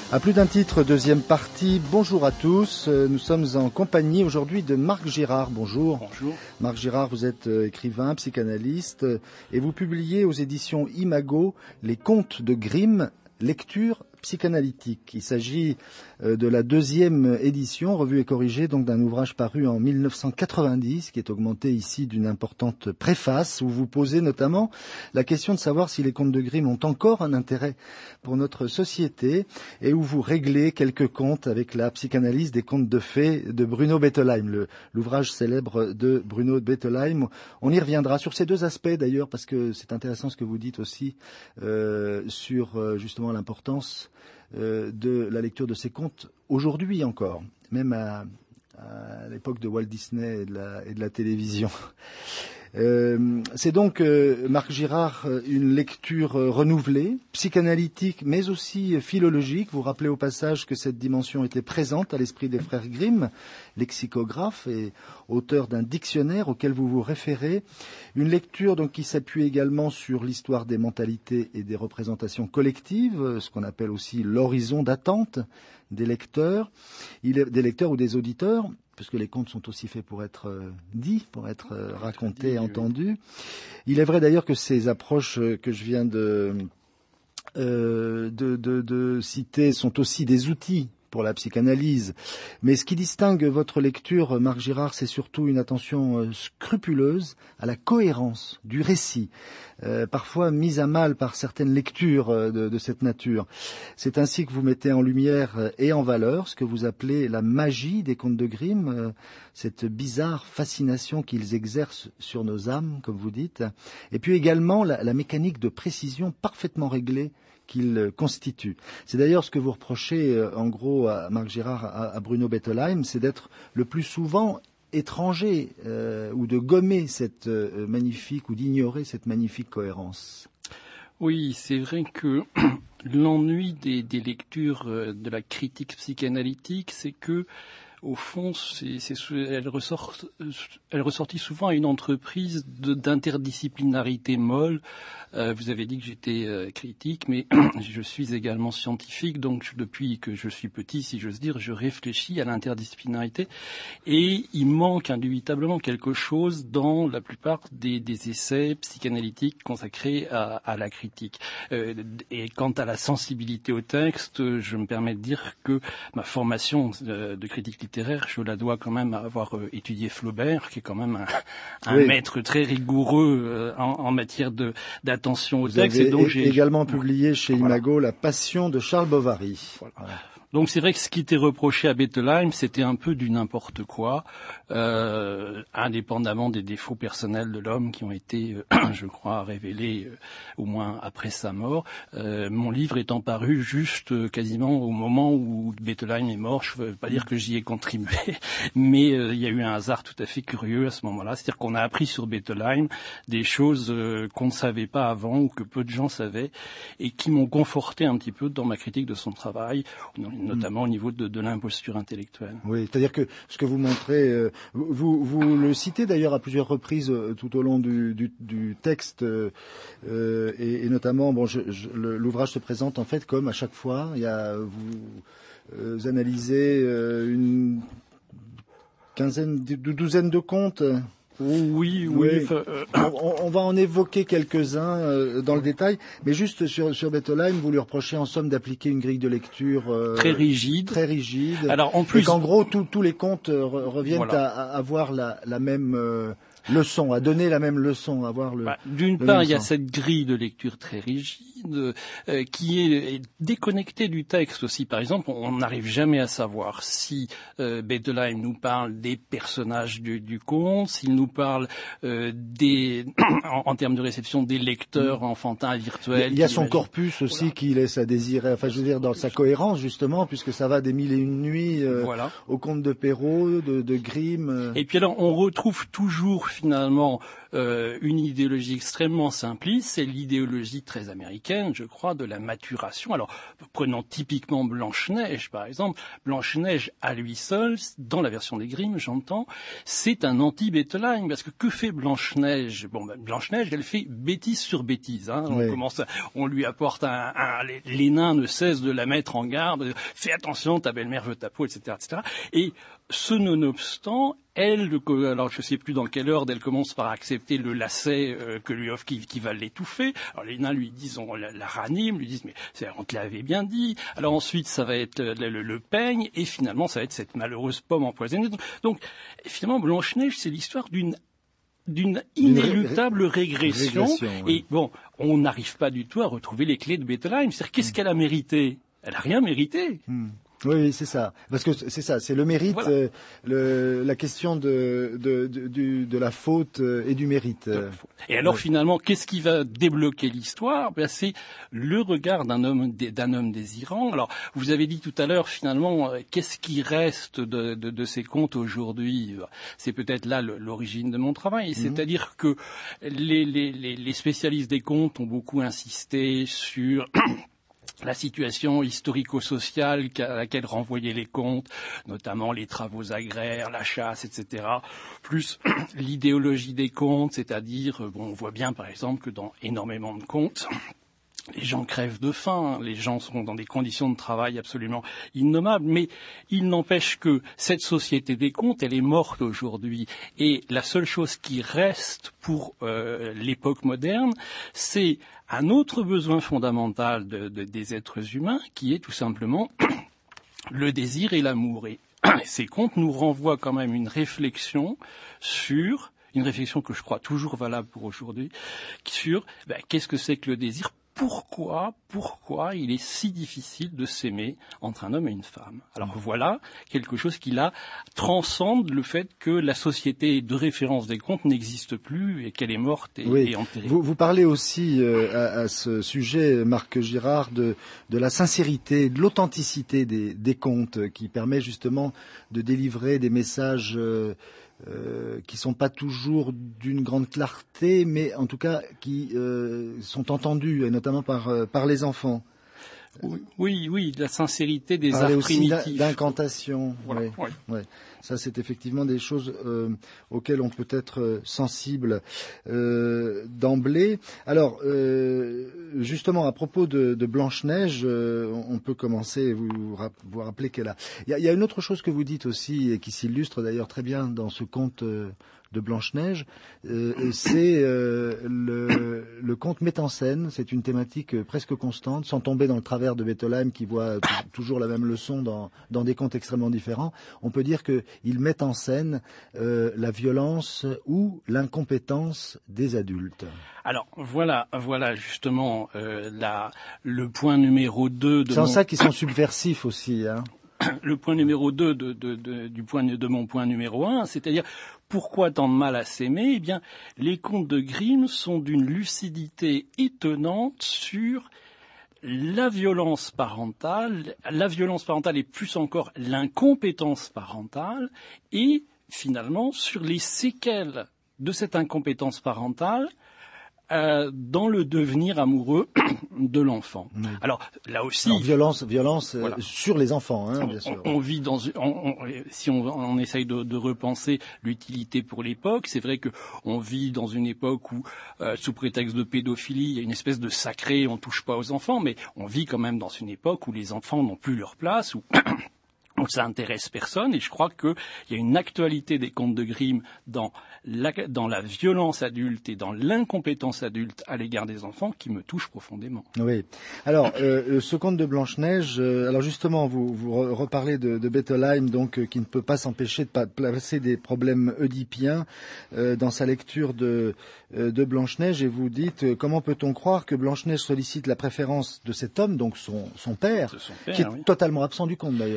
À plus d'un titre, deuxième partie. Bonjour à tous. Nous sommes en compagnie aujourd'hui de Marc Girard. Bonjour. Bonjour. Marc Girard, vous êtes écrivain, psychanalyste et vous publiez aux éditions Imago Les Contes de Grimm, lecture psychanalytique. Il s'agit de la deuxième édition, revue et corrigée, donc d'un ouvrage paru en mille neuf cent quatre-vingt-dix, qui est augmenté ici d'une importante préface, où vous posez notamment la question de savoir si les contes de Grimm ont encore un intérêt pour notre société, et où vous réglez quelques contes avec la psychanalyse des contes de fées de Bruno Bettelheim, le, l'ouvrage célèbre de Bruno Bettelheim. On y reviendra sur ces deux aspects d'ailleurs, parce que c'est intéressant ce que vous dites aussi euh, sur euh, justement l'importance Euh, de la lecture de ces contes aujourd'hui encore, même à, à l'époque de Walt Disney et de la, et de la télévision. Euh, c'est donc, euh, Marc Girard, une lecture euh, renouvelée, psychanalytique, mais aussi philologique. Vous rappelez au passage que cette dimension était présente à l'esprit des frères Grimm, lexicographe et auteur d'un dictionnaire auquel vous vous référez. Une lecture donc qui s'appuie également sur l'histoire des mentalités et des représentations collectives, ce qu'on appelle aussi l'horizon d'attente des lecteurs, il est, des lecteurs ou des auditeurs, puisque les contes sont aussi faits pour être euh, dits, pour être euh, racontés et entendus. Il est vrai d'ailleurs que ces approches que je viens de, euh, de, de, de citer sont aussi des outils pour la psychanalyse. Mais ce qui distingue votre lecture, Marc Girard, c'est surtout une attention scrupuleuse à la cohérence du récit, euh, parfois mise à mal par certaines lectures de, de cette nature. C'est ainsi que vous mettez en lumière et en valeur ce que vous appelez la magie des contes de Grimm, euh, cette bizarre fascination qu'ils exercent sur nos âmes, comme vous dites, et puis également la, la mécanique de précision parfaitement réglée qu'il constitue. C'est d'ailleurs ce que vous reprochez, euh, en gros, à Marc Girard, à, à Bruno Bettelheim, c'est d'être le plus souvent étranger euh, ou de gommer cette euh, magnifique ou d'ignorer cette magnifique cohérence. Oui, c'est vrai que l'ennui des, des lectures de la critique psychanalytique, c'est que au fond, c'est, c'est, elle, ressort, elle ressortit souvent à une entreprise de, d'interdisciplinarité molle. Euh, vous avez dit que j'étais euh, critique, mais je suis également scientifique, donc je, depuis que je suis petit, si j'ose dire, je réfléchis à l'interdisciplinarité. Et il manque indubitablement quelque chose dans la plupart des, des essais psychanalytiques consacrés à, à la critique. Euh, et quant à la sensibilité au texte, je me permets de dire que ma formation euh, de critique littéraire, je la dois quand même avoir euh, étudié Flaubert, qui est quand même un, un oui. maître très rigoureux euh, en, en matière de, d'attention au Vous texte. Avez et donc é- j'ai également publié chez voilà. Imago La Passion de Charles Bovary. Voilà. Voilà. Donc c'est vrai que ce qui était reproché à Bettelheim, c'était un peu du n'importe quoi, euh, indépendamment des défauts personnels de l'homme qui ont été, euh, je crois, révélés euh, au moins après sa mort. Euh, mon livre étant paru juste euh, quasiment au moment où Bettelheim est mort, je ne veux pas dire que j'y ai contribué, mais euh, il y a eu un hasard tout à fait curieux à ce moment-là. C'est-à-dire qu'on a appris sur Bettelheim des choses euh, qu'on ne savait pas avant ou que peu de gens savaient et qui m'ont conforté un petit peu dans ma critique de son travail, notamment au niveau de, de l'imposture intellectuelle. Oui, c'est-à-dire que ce que vous montrez, euh, vous, vous le citez d'ailleurs à plusieurs reprises euh, tout au long du, du, du texte, euh, et, et notamment, bon, je, je, le, l'ouvrage se présente en fait comme à chaque fois, il y a, vous, euh, vous analysez euh, une quinzaine, de douzaine de contes. Oui, oui. oui. Enfin, euh... on, on va en évoquer quelques-uns euh, dans le détail, mais juste sur, sur Bettelheim, vous lui reprochez en somme d'appliquer une grille de lecture euh, très rigide. Très rigide. Alors en plus, et qu'en gros, tous les contes euh, reviennent voilà. à, à avoir la, la même euh, leçon, à donner la même leçon, à avoir le. Bah, d'une le part, il y a sens. cette grille de lecture très rigide euh, qui est, est déconnectée du texte aussi. Par exemple, on n'arrive jamais à savoir si euh, Bettelheim nous parle des personnages du, du conte, s'il nous parle euh, des, en, en termes de réception, des lecteurs enfantins virtuels. Il y a son corpus aussi voilà. qui laisse à désirer. Enfin, je veux dire, dans sa cohérence justement, puisque ça va des mille et une nuits euh, voilà. au conte de Perrault, de, de Grimm. Euh... Et puis alors, on retrouve toujours finalement euh, une idéologie extrêmement simpliste, c'est l'idéologie très américaine, je crois, de la maturation. Alors, prenons typiquement Blanche-Neige, par exemple. Blanche-Neige, à lui seul, dans la version des Grimm, j'entends, c'est un anti-Bettelheim, parce que que fait Blanche-Neige? Bon, ben, Blanche-Neige, elle fait bêtise sur bêtise. Hein. Oui. On commence, à, on lui apporte un, un les, les nains ne cessent de la mettre en garde. Fais attention, ta belle-mère veut ta peau, et cetera, et cetera. Et ce nonobstant, elle, alors je sais plus dans quelle ordre, elle commence par accepter le lacet euh, que lui offre qui, qui va l'étouffer. Alors les nains lui disent, on la, la ranime, lui disent mais on te l'avait bien dit. Alors ensuite ça va être le, le, le peigne et finalement ça va être cette malheureuse pomme empoisonnée. Donc, donc finalement Blanche-Neige c'est l'histoire d'une d'une inéluctable régression. régression oui. Et bon, on n'arrive pas du tout à retrouver les clés de Bettelheim. C'est-à-dire qu'est-ce mmh. qu'elle a mérité? Elle a rien mérité. Mmh. Oui, oui, c'est ça. Parce que c'est ça, c'est le mérite, voilà. euh, le, la question de, de, de, de, de la faute et du mérite. Et alors ouais. finalement, qu'est-ce qui va débloquer l'histoire? Ben, c'est le regard d'un homme, d'un homme désirant. Alors, vous avez dit tout à l'heure, finalement, euh, qu'est-ce qui reste de, de, de ces contes aujourd'hui? C'est peut-être là le, l'origine de mon travail. Mm-hmm. C'est-à-dire que les, les, les, les spécialistes des contes ont beaucoup insisté sur la situation historico-sociale à laquelle renvoyaient les contes, notamment les travaux agraires, la chasse, et cetera, plus l'idéologie des contes, c'est-à-dire, bon, on voit bien par exemple que dans énormément de contes, les gens crèvent de faim, les gens sont dans des conditions de travail absolument innommables, mais il n'empêche que cette société des contes, elle est morte aujourd'hui. Et la seule chose qui reste pour euh, l'époque moderne, c'est un autre besoin fondamental de, de, des êtres humains, qui est tout simplement le désir et l'amour. Et ces contes nous renvoient quand même une réflexion sur, une réflexion que je crois toujours valable pour aujourd'hui, sur ben, qu'est-ce que c'est que le désir? Pourquoi, pourquoi il est si difficile de s'aimer entre un homme et une femme? Alors voilà quelque chose qui là transcende le fait que la société de référence des contes n'existe plus et qu'elle est morte et, oui. et enterrée. Vous, vous parlez aussi euh, à, à ce sujet, Marc Girard, de, de la sincérité, de l'authenticité des, des contes qui permet justement de délivrer des messages euh, Euh, qui sont pas toujours d'une grande clarté, mais en tout cas qui euh, sont entendus, et notamment par euh, par les enfants. Oui, oui, oui, la sincérité des Parler arts aussi primitifs. d'incantation. Voilà, oui, oui. oui. Ça, c'est effectivement des choses euh, auxquelles on peut être euh, sensible euh, d'emblée. Alors, euh, justement, à propos de, de Blanche-Neige, euh, on peut commencer, vous vous rappelez qu'elle a... Il y a, il y a une autre chose que vous dites aussi, et qui s'illustre d'ailleurs très bien dans ce conte euh, de Blanche-Neige, euh, c'est euh, le, le conte met en scène, c'est une thématique euh, presque constante, sans tomber dans le travers de Bettelheim qui voit t- toujours la même leçon dans, dans des contes extrêmement différents. On peut dire qu'il met en scène euh, la violence ou l'incompétence des adultes. Alors voilà, voilà justement euh, la, le point numéro deux de C'est en mon... ça qu'ils sont subversifs aussi, hein. Le point numéro deux de, de, de, du point de mon point numéro un, c'est-à-dire pourquoi tant de mal à s'aimer? Eh bien, les contes de Grimm sont d'une lucidité étonnante sur la violence parentale, la violence parentale et plus encore l'incompétence parentale, et finalement sur les séquelles de cette incompétence parentale Euh, dans le devenir amoureux de l'enfant. Oui. Alors là aussi, Alors, violence, violence voilà. euh, sur les enfants, hein, on, bien sûr. On, on vit dans, on, on, si on, on essaye de, de repenser l'utilité pour l'époque, c'est vrai que on vit dans une époque où, euh, sous prétexte de pédophilie, il y a une espèce de sacré, on touche pas aux enfants, mais on vit quand même dans une époque où les enfants n'ont plus leur place, où donc ça intéresse personne, et je crois qu'il y a une actualité des contes de Grimm dans la, dans la violence adulte et dans l'incompétence adulte à l'égard des enfants qui me touche profondément. Oui. Alors, euh, ce conte de Blanche-Neige, euh, alors justement, vous, vous reparlez de, de Bettelheim, donc euh, qui ne peut pas s'empêcher de placer des problèmes oedipiens euh, dans sa lecture de, euh, de Blanche-Neige, et vous dites euh, comment peut-on croire que Blanche-Neige sollicite la préférence de cet homme, donc son, son père, son père qui est oui. totalement absent du conte d'ailleurs. Hein. Il est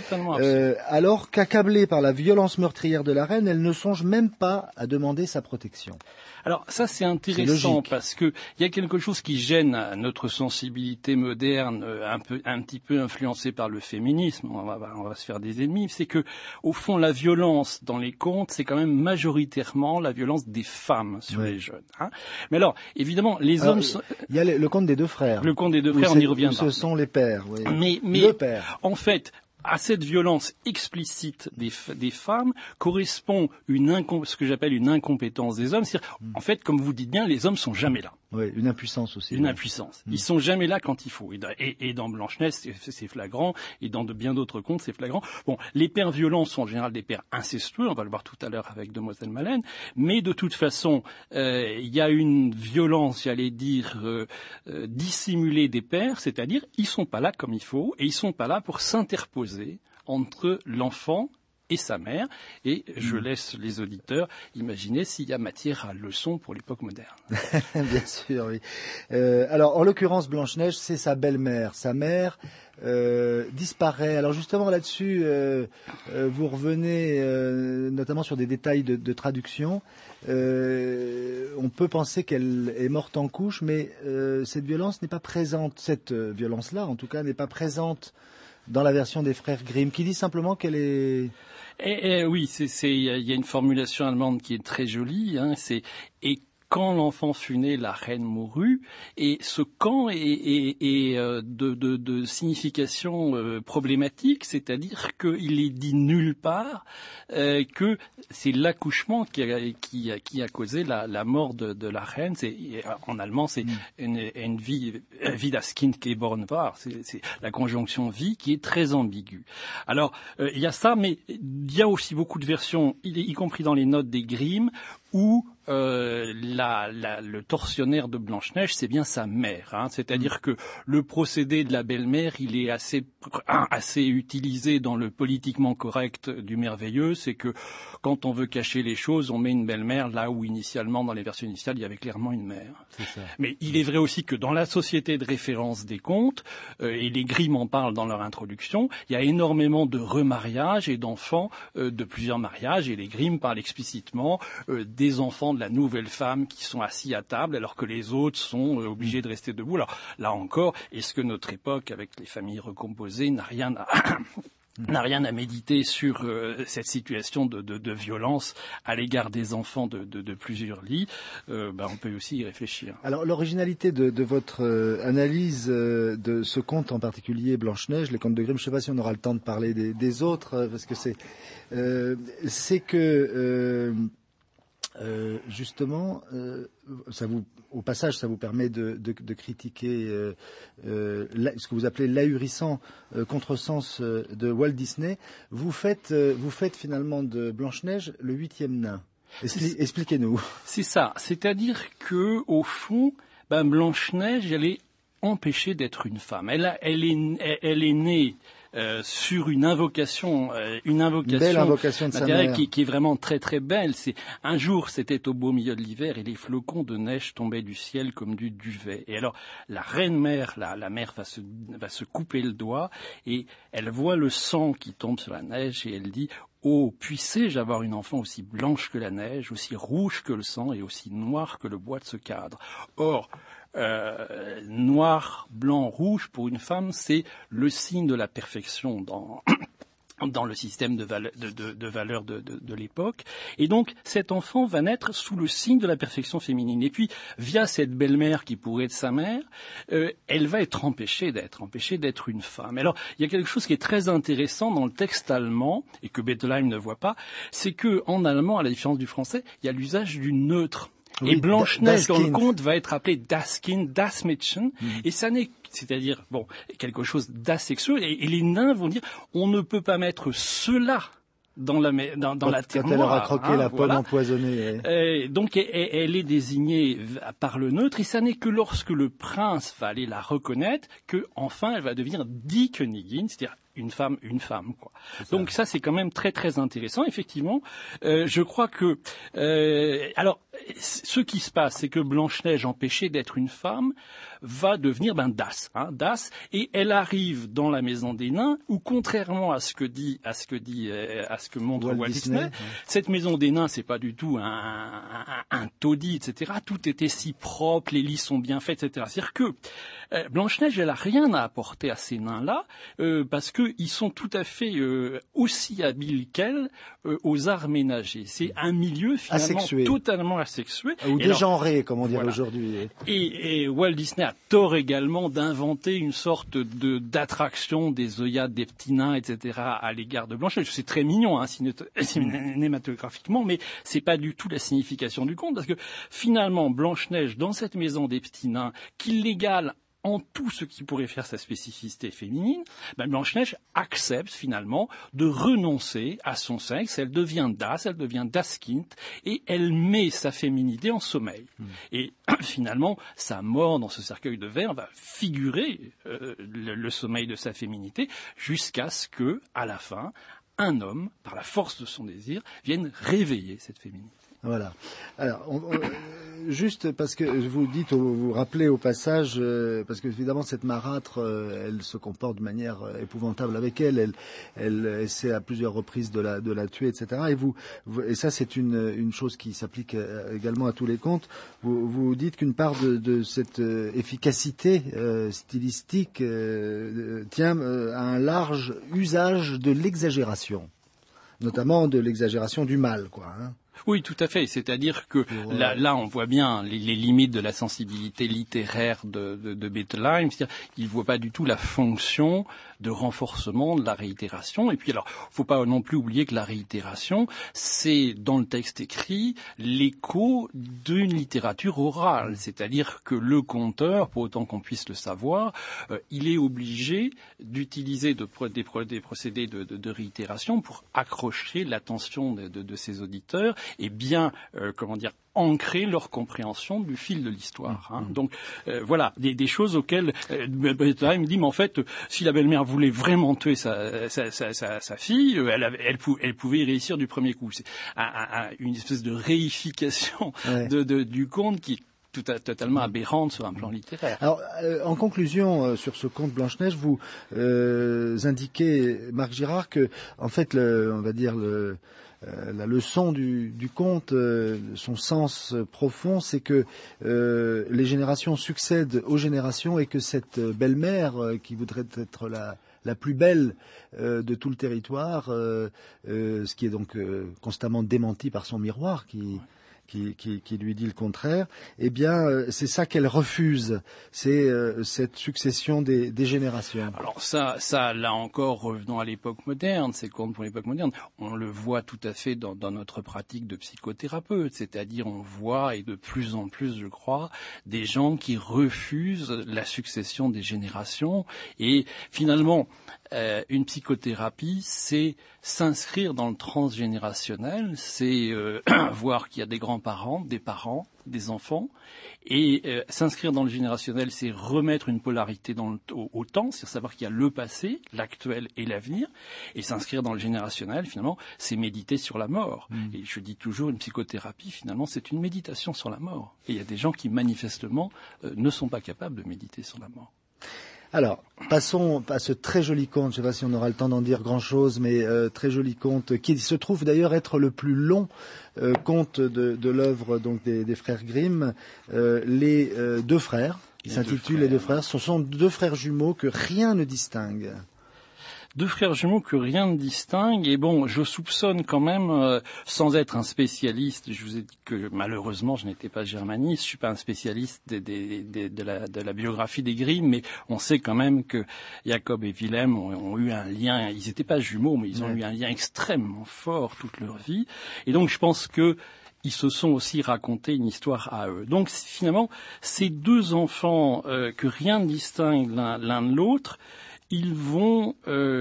totalement absurde. Euh, alors qu'accablée par la violence meurtrière de la reine, elle ne songe même pas à demander sa protection. Alors ça c'est intéressant parce que il y a quelque chose qui gêne notre sensibilité moderne, un peu, un petit peu influencée par le féminisme. On va, on va se faire des ennemis. C'est que au fond la violence dans les contes, c'est quand même majoritairement la violence des femmes sur oui. les jeunes. Hein. Mais alors évidemment les alors, hommes. Sont... Il y a le, le conte des deux frères. Le conte des deux frères, on y reviendra. Ce sont les pères. Oui. Mais, mais le père. En fait. À cette violence explicite des, des femmes correspond une incom- ce que j'appelle une incompétence des hommes. C'est-à-dire, mm. en fait, comme vous dites bien, les hommes sont jamais là. Oui, une impuissance aussi. Une oui. impuissance. Mm. Ils sont jamais là quand il faut. Et, et, et dans Blanche-Neige, c'est, c'est flagrant. Et dans de bien d'autres contes, c'est flagrant. Bon, les pères violents sont en général des pères incestueux. On va le voir tout à l'heure avec Demoiselle Malène. Mais de toute façon, euh, il y a une violence, j'allais dire, euh, euh, dissimulée des pères. C'est-à-dire, ils sont pas là comme il faut. Et ils sont pas là pour s'interposer entre l'enfant et sa mère, et je laisse les auditeurs imaginer s'il y a matière à leçon pour l'époque moderne. Bien sûr, oui. Euh, alors, en l'occurrence, Blanche-Neige, c'est sa belle-mère. Sa mère euh, disparaît. Alors, justement, là-dessus, euh, euh, vous revenez euh, notamment sur des détails de, de traduction. Euh, on peut penser qu'elle est morte en couche, mais euh, cette violence n'est pas présente. Cette euh, violence-là, en tout cas, n'est pas présente dans la version des frères Grimm, qui dit simplement qu'elle est... Eh, eh, oui, c'est, c'est, il y a une formulation allemande qui est très jolie. Hein, c'est et quand l'enfant fut né, la reine mourut. Et ce quand est, est, est de, de, de signification euh, problématique, c'est-à-dire qu'il est dit nulle part euh, que c'est l'accouchement qui a, qui a, qui a causé la, la mort de, de la reine. C'est, en allemand, c'est mm. une, une vie, wie das Kind geboren war. C'est, c'est la conjonction vie qui est très ambiguë. Alors, euh, il y a ça, mais il y a aussi beaucoup de versions, y, y compris dans les notes des Grimm, où euh, la, la, le tortionnaire de Blanche-Neige, c'est bien sa mère. Hein. C'est-à-dire que le procédé de la belle-mère, il est assez, assez utilisé dans le politiquement correct du merveilleux. C'est que quand on veut cacher les choses, on met une belle-mère là où initialement, dans les versions initiales, il y avait clairement une mère. C'est ça. Mais il est vrai aussi que dans la société de référence des contes, euh, et les Grimm en parlent dans leur introduction, il y a énormément de remariages et d'enfants euh, de plusieurs mariages, et les Grimm parlent explicitement euh, des enfants de la nouvelle femme qui sont assis à table alors que les autres sont euh, obligés de rester debout. Alors là encore, est-ce que notre époque, avec les familles recomposées, n'a rien à... n'a rien à méditer sur euh, cette situation de, de, de violence à l'égard des enfants de, de, de plusieurs lits, euh, ben on peut aussi y réfléchir. Alors l'originalité de, de votre euh, analyse euh, de ce conte en particulier, Blanche-Neige, les contes de Grimm, je ne sais pas si on aura le temps de parler des, des autres, euh, parce que c'est, euh, c'est que euh, euh, justement, euh, ça vous, au passage, ça vous permet de, de, de critiquer euh, euh, la, ce que vous appelez l'ahurissant euh, contresens euh, de Walt Disney. Vous faites, euh, vous faites finalement de Blanche-Neige le huitième nain. Expli- expliquez-nous. C'est ça, c'est-à-dire que au fond, ben Blanche-Neige, elle est empêchée d'être une femme. Elle, a, elle est, elle, elle est née. Euh, sur une invocation, euh, une invocation, belle invocation de sa mère. Qui, qui est vraiment très très belle. C'est un jour, c'était au beau milieu de l'hiver et les flocons de neige tombaient du ciel comme du duvet. Et alors la reine mère, la, la mère va se va se couper le doigt et elle voit le sang qui tombe sur la neige et elle dit: oh, puissais-je avoir une enfant aussi blanche que la neige, aussi rouge que le sang et aussi noire que le bois de ce cadre. Or, euh, noir, blanc, rouge, pour une femme, c'est le signe de la perfection dans, dans le système de, vale, de, de, de valeurs de, de, de l'époque. Et donc, cet enfant va naître sous le signe de la perfection féminine. Et puis, via cette belle-mère qui pourrait être sa mère, euh, elle va être empêchée d'être, empêchée d'être une femme. Alors, il y a quelque chose qui est très intéressant dans le texte allemand, et que Bettelheim ne voit pas, c'est que en allemand, à la différence du français, il y a l'usage du neutre. Oui, et Blanche-Neige, dans le conte, va être appelée das Kind, das Mädchen, mmh. et ça n'est, c'est-à-dire, bon, quelque chose d'asexuel, et, et les nains vont dire, on ne peut pas mettre cela dans la, dans, dans quand, la terre quand elle noire, aura croqué hein, la pomme voilà. empoisonnée. Oui. Et donc, elle, elle est désignée par le neutre, et ça n'est que lorsque le prince va aller la reconnaître, que, enfin, elle va devenir die Königin, c'est-à-dire une femme, une femme, quoi. Ça. Donc ça, c'est quand même très très intéressant. Effectivement, euh, je crois que euh, alors ce qui se passe, c'est que Blanche-Neige, empêchée d'être une femme, va devenir ben Das, hein, Das, et elle arrive dans la maison des nains, où contrairement à ce que dit, à ce que dit, euh, à ce que montre Walt, Walt Disney, Disney ouais. cette maison des nains, c'est pas du tout un, un, un taudis, et cetera. Tout était si propre, les lits sont bien faits, et cetera. C'est-à-dire que euh, Blanche-Neige, elle a rien à apporter à ces nains-là, euh, parce que ils sont tout à fait euh, aussi habiles qu'elle euh, aux arts ménagers. C'est un milieu finalement asexué. Totalement asexué. Ou et dégenré, alors, comme on dit voilà. aujourd'hui. Et, et Walt Disney a tort également d'inventer une sorte de d'attraction des œillades, des petits nains, et cetera à l'égard de Blanche-Neige. C'est très mignon, hein, cinématographiquement, mais c'est pas du tout la signification du conte, parce que finalement Blanche-Neige, dans cette maison des petits nains, qui l'égale en tout ce qui pourrait faire sa spécificité féminine, ben Blanche-Neige accepte finalement de renoncer à son sexe, elle devient Das, elle devient Daskind, et elle met sa féminité en sommeil. Mmh. Et finalement, sa mort dans ce cercueil de verre va figurer euh, le, le sommeil de sa féminité, jusqu'à ce que, à la fin, un homme, par la force de son désir, vienne réveiller cette féminité. Voilà. Alors, on, on, juste parce que vous dites, vous rappelez au passage, euh, parce que évidemment cette marâtre, euh, elle se comporte de manière euh, épouvantable avec elle. Elle, elle essaie à plusieurs reprises de la, de la tuer, et cetera. Et vous, vous et ça c'est une, une chose qui s'applique euh, également à tous les contes. Vous, vous dites qu'une part de, de cette euh, efficacité euh, stylistique euh, tient euh, à un large usage de l'exagération, notamment de l'exagération du mal, quoi. Hein. Oui, tout à fait. C'est-à-dire que ouais. là, là, on voit bien les, les limites de la sensibilité littéraire de, de, de Bettelheim. C'est-à-dire qu'il ne voit pas du tout la fonction de renforcement de la réitération. Et puis, alors, faut pas non plus oublier que la réitération, c'est dans le texte écrit l'écho d'une littérature orale. C'est-à-dire que le conteur, pour autant qu'on puisse le savoir, euh, il est obligé d'utiliser de, des, des procédés de, de, de réitération pour accrocher l'attention de, de, de ses auditeurs et bien, euh, comment dire, ancrer leur compréhension du fil de l'histoire. Hein. Mmh. Donc euh, voilà, des, des choses auxquelles euh, Bettelheim dit, mais en fait, si la belle-mère voulait vraiment tuer sa, sa, sa, sa, sa fille, elle, avait, elle, pou, elle pouvait y réussir du premier coup. C'est un, un, une espèce de réification ouais. de, de, du conte qui tout à, totalement aberrante sur un plan littéraire. Alors, euh, en conclusion, euh, sur ce conte Blanche-Neige, vous euh, indiquez, Marc Girard, que, en fait, le, on va dire, le, euh, la leçon du, du conte, euh, son sens profond, c'est que euh, les générations succèdent aux générations et que cette belle-mère, euh, qui voudrait être la la plus belle euh, de tout le territoire, euh, euh, ce qui est donc euh, constamment démenti par son miroir, qui... Qui, qui, qui lui dit le contraire, eh bien, euh, c'est ça qu'elle refuse, c'est euh, cette succession des, des générations. Alors ça, ça, là encore, revenons à l'époque moderne, ces contes pour l'époque moderne, on le voit tout à fait dans, dans notre pratique de psychothérapeute, c'est-à-dire on voit, et de plus en plus, je crois, des gens qui refusent la succession des générations, et finalement, euh, une psychothérapie, c'est s'inscrire dans le transgénérationnel, c'est euh, voir qu'il y a des grands-parents, des parents, des enfants, et euh, s'inscrire dans le générationnel, c'est remettre une polarité dans le, au, au temps, c'est savoir qu'il y a le passé, l'actuel et l'avenir, et s'inscrire dans le générationnel, finalement, c'est méditer sur la mort. Mmh. Et je dis toujours, une psychothérapie, finalement, c'est une méditation sur la mort. Et il y a des gens qui, manifestement, euh, ne sont pas capables de méditer sur la mort. Alors, passons à ce très joli conte, je ne sais pas si on aura le temps d'en dire grand-chose, mais euh, très joli conte, qui se trouve d'ailleurs être le plus long euh, conte de, de l'œuvre donc des, des frères Grimm, euh, les euh, deux frères, qui s'intitule Les deux frères. Ce sont deux frères jumeaux que rien ne distingue. Deux frères jumeaux que rien ne distingue, et bon, je soupçonne quand même, euh, sans être un spécialiste, je vous ai dit que malheureusement je n'étais pas germaniste, je suis pas un spécialiste des, des, des, de, la, de la biographie des Grimm, mais on sait quand même que Jacob et Wilhelm ont, ont eu un lien, ils n'étaient pas jumeaux, mais ils ont ouais. eu un lien extrêmement fort toute leur vie, et donc je pense que ils se sont aussi raconté une histoire à eux. Donc finalement, ces deux enfants euh, que rien ne distingue l'un, l'un de l'autre, ils vont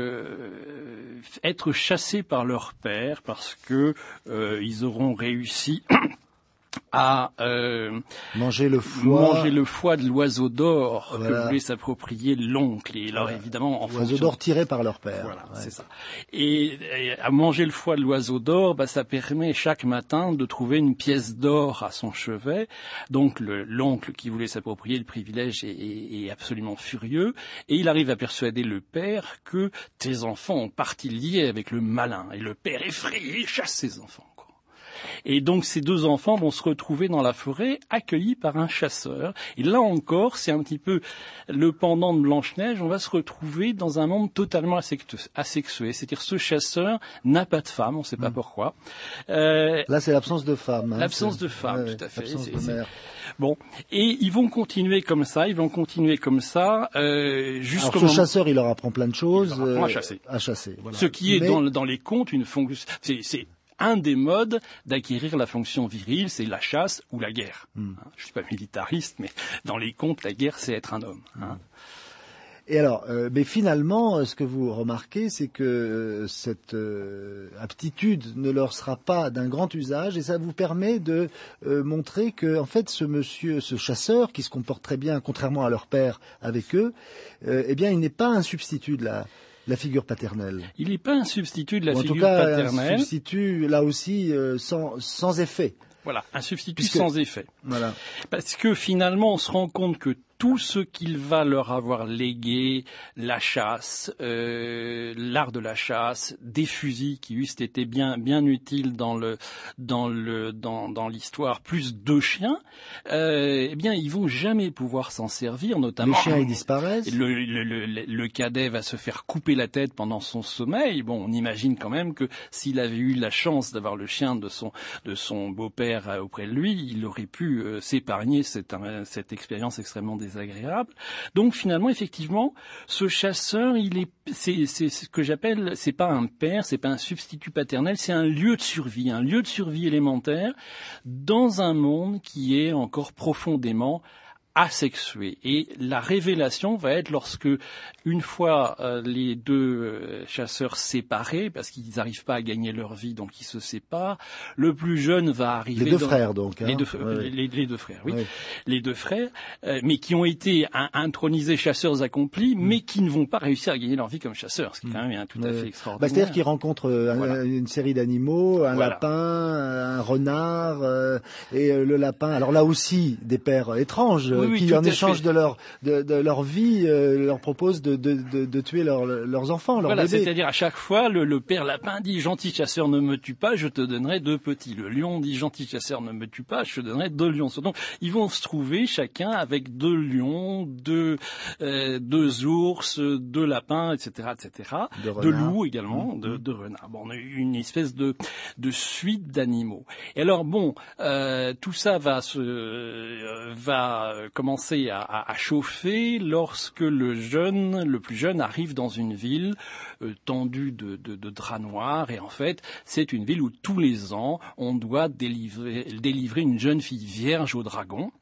euh, être chassés par leur père parce que euh, ils auront réussi à euh, manger le foie, manger le foie de l'oiseau d'or voilà. que voulait s'approprier l'oncle. Et alors voilà. évidemment, en l'oiseau fonction... d'or tiré par leur père. Voilà, ouais. c'est ça. Et, et à manger le foie de l'oiseau d'or, bah, ça permet chaque matin de trouver une pièce d'or à son chevet. Donc le, l'oncle qui voulait s'approprier le privilège est, est, est absolument furieux, et il arrive à persuader le père que tes enfants ont partie liée avec le malin. Et le père effrayé chasse ses enfants. Et donc ces deux enfants vont se retrouver dans la forêt accueillis par un chasseur. Et là encore, c'est un petit peu le pendant de Blanche-Neige, on va se retrouver dans un monde totalement asexué. C'est-à-dire ce chasseur n'a pas de femme, on ne sait pas mmh. pourquoi. Euh, là c'est l'absence de femme. Hein, l'absence c'est... de femme, ouais, tout à fait. L'absence c'est, de c'est... mère. Bon, et ils vont continuer comme ça, ils vont continuer comme ça euh, jusqu'au Alors ce moment... chasseur, il leur apprend plein de choses. Il leur apprend euh, à chasser. À chasser, voilà. Ce qui est Mais... dans, dans les contes une fonction... C'est, c'est un des modes d'acquérir la fonction virile, c'est la chasse ou la guerre. Mm. Hein, je suis pas militariste, mais dans les contes, la guerre, c'est être un homme. Hein. Et alors, euh, mais finalement, ce que vous remarquez, c'est que euh, cette euh, aptitude ne leur sera pas d'un grand usage, et ça vous permet de euh, montrer que, en fait, ce monsieur, ce chasseur, qui se comporte très bien, contrairement à leur père avec eux, euh, eh bien, il n'est pas un substitut de la la figure paternelle. Il n'est pas un substitut de la Ou en figure tout cas, paternelle. Un substitut, là aussi, euh, sans, sans effet. Voilà, un substitut Puisque... sans effet. Voilà. Parce que finalement, on se rend compte que tout ce qu'il va leur avoir légué, la chasse, euh, l'art de la chasse, des fusils qui eussent été bien bien utiles dans le dans le dans dans l'histoire, plus deux chiens, euh, eh bien ils vont jamais pouvoir s'en servir, notamment. Les chiens ils disparaissent. Le, le, le, le cadet va se faire couper la tête pendant son sommeil. Bon, on imagine quand même que s'il avait eu la chance d'avoir le chien de son de son beau-père auprès de lui, il aurait pu euh, s'épargner cette cette expérience extrêmement désagréable. agréable. Donc finalement, effectivement, ce chasseur, il est, c'est, c'est ce que j'appelle, c'est pas un père, c'est pas un substitut paternel, c'est un lieu de survie, un lieu de survie élémentaire dans un monde qui est encore profondément asexué. Et la révélation va être lorsque, une fois euh, les deux euh, chasseurs séparés, parce qu'ils n'arrivent pas à gagner leur vie, donc ils se séparent, le plus jeune va arriver... Les deux dans... frères, donc. Hein. Les, deux, ouais. les, les deux frères, oui. Ouais. Les deux frères, euh, mais qui ont été un, intronisés chasseurs accomplis, mmh. mais qui ne vont pas réussir à gagner leur vie comme chasseurs, ce qui est quand même un, tout à ouais. fait extraordinaire. Bah, c'est-à-dire qu'ils rencontrent euh, voilà. un, une série d'animaux, un voilà. lapin, un renard, euh, et euh, le lapin... Alors là aussi, des pères étranges... Oui, oui, qui en échange fait. de leur de, de leur vie euh, leur proposent de, de, de, de tuer leur, leurs enfants, leurs voilà, bébés. C'est-à-dire à chaque fois, le, le père lapin dit gentil chasseur ne me tue pas, je te donnerai deux petits. Le lion dit gentil chasseur ne me tue pas, je te donnerai deux lions. Donc ils vont se trouver chacun avec deux lions, deux euh, deux ours, deux lapins, et cetera, et cetera. De, de loups également, mmh. de, de renards. Bon, on a eu une espèce de de suite d'animaux. Et alors bon, euh, tout ça va se euh, va commencer à À, à chauffer lorsque le jeune, le plus jeune, arrive dans une ville euh, tendue de, de, de draps noirs. Et en fait, c'est une ville où tous les ans, on doit délivrer, délivrer une jeune fille vierge au dragon.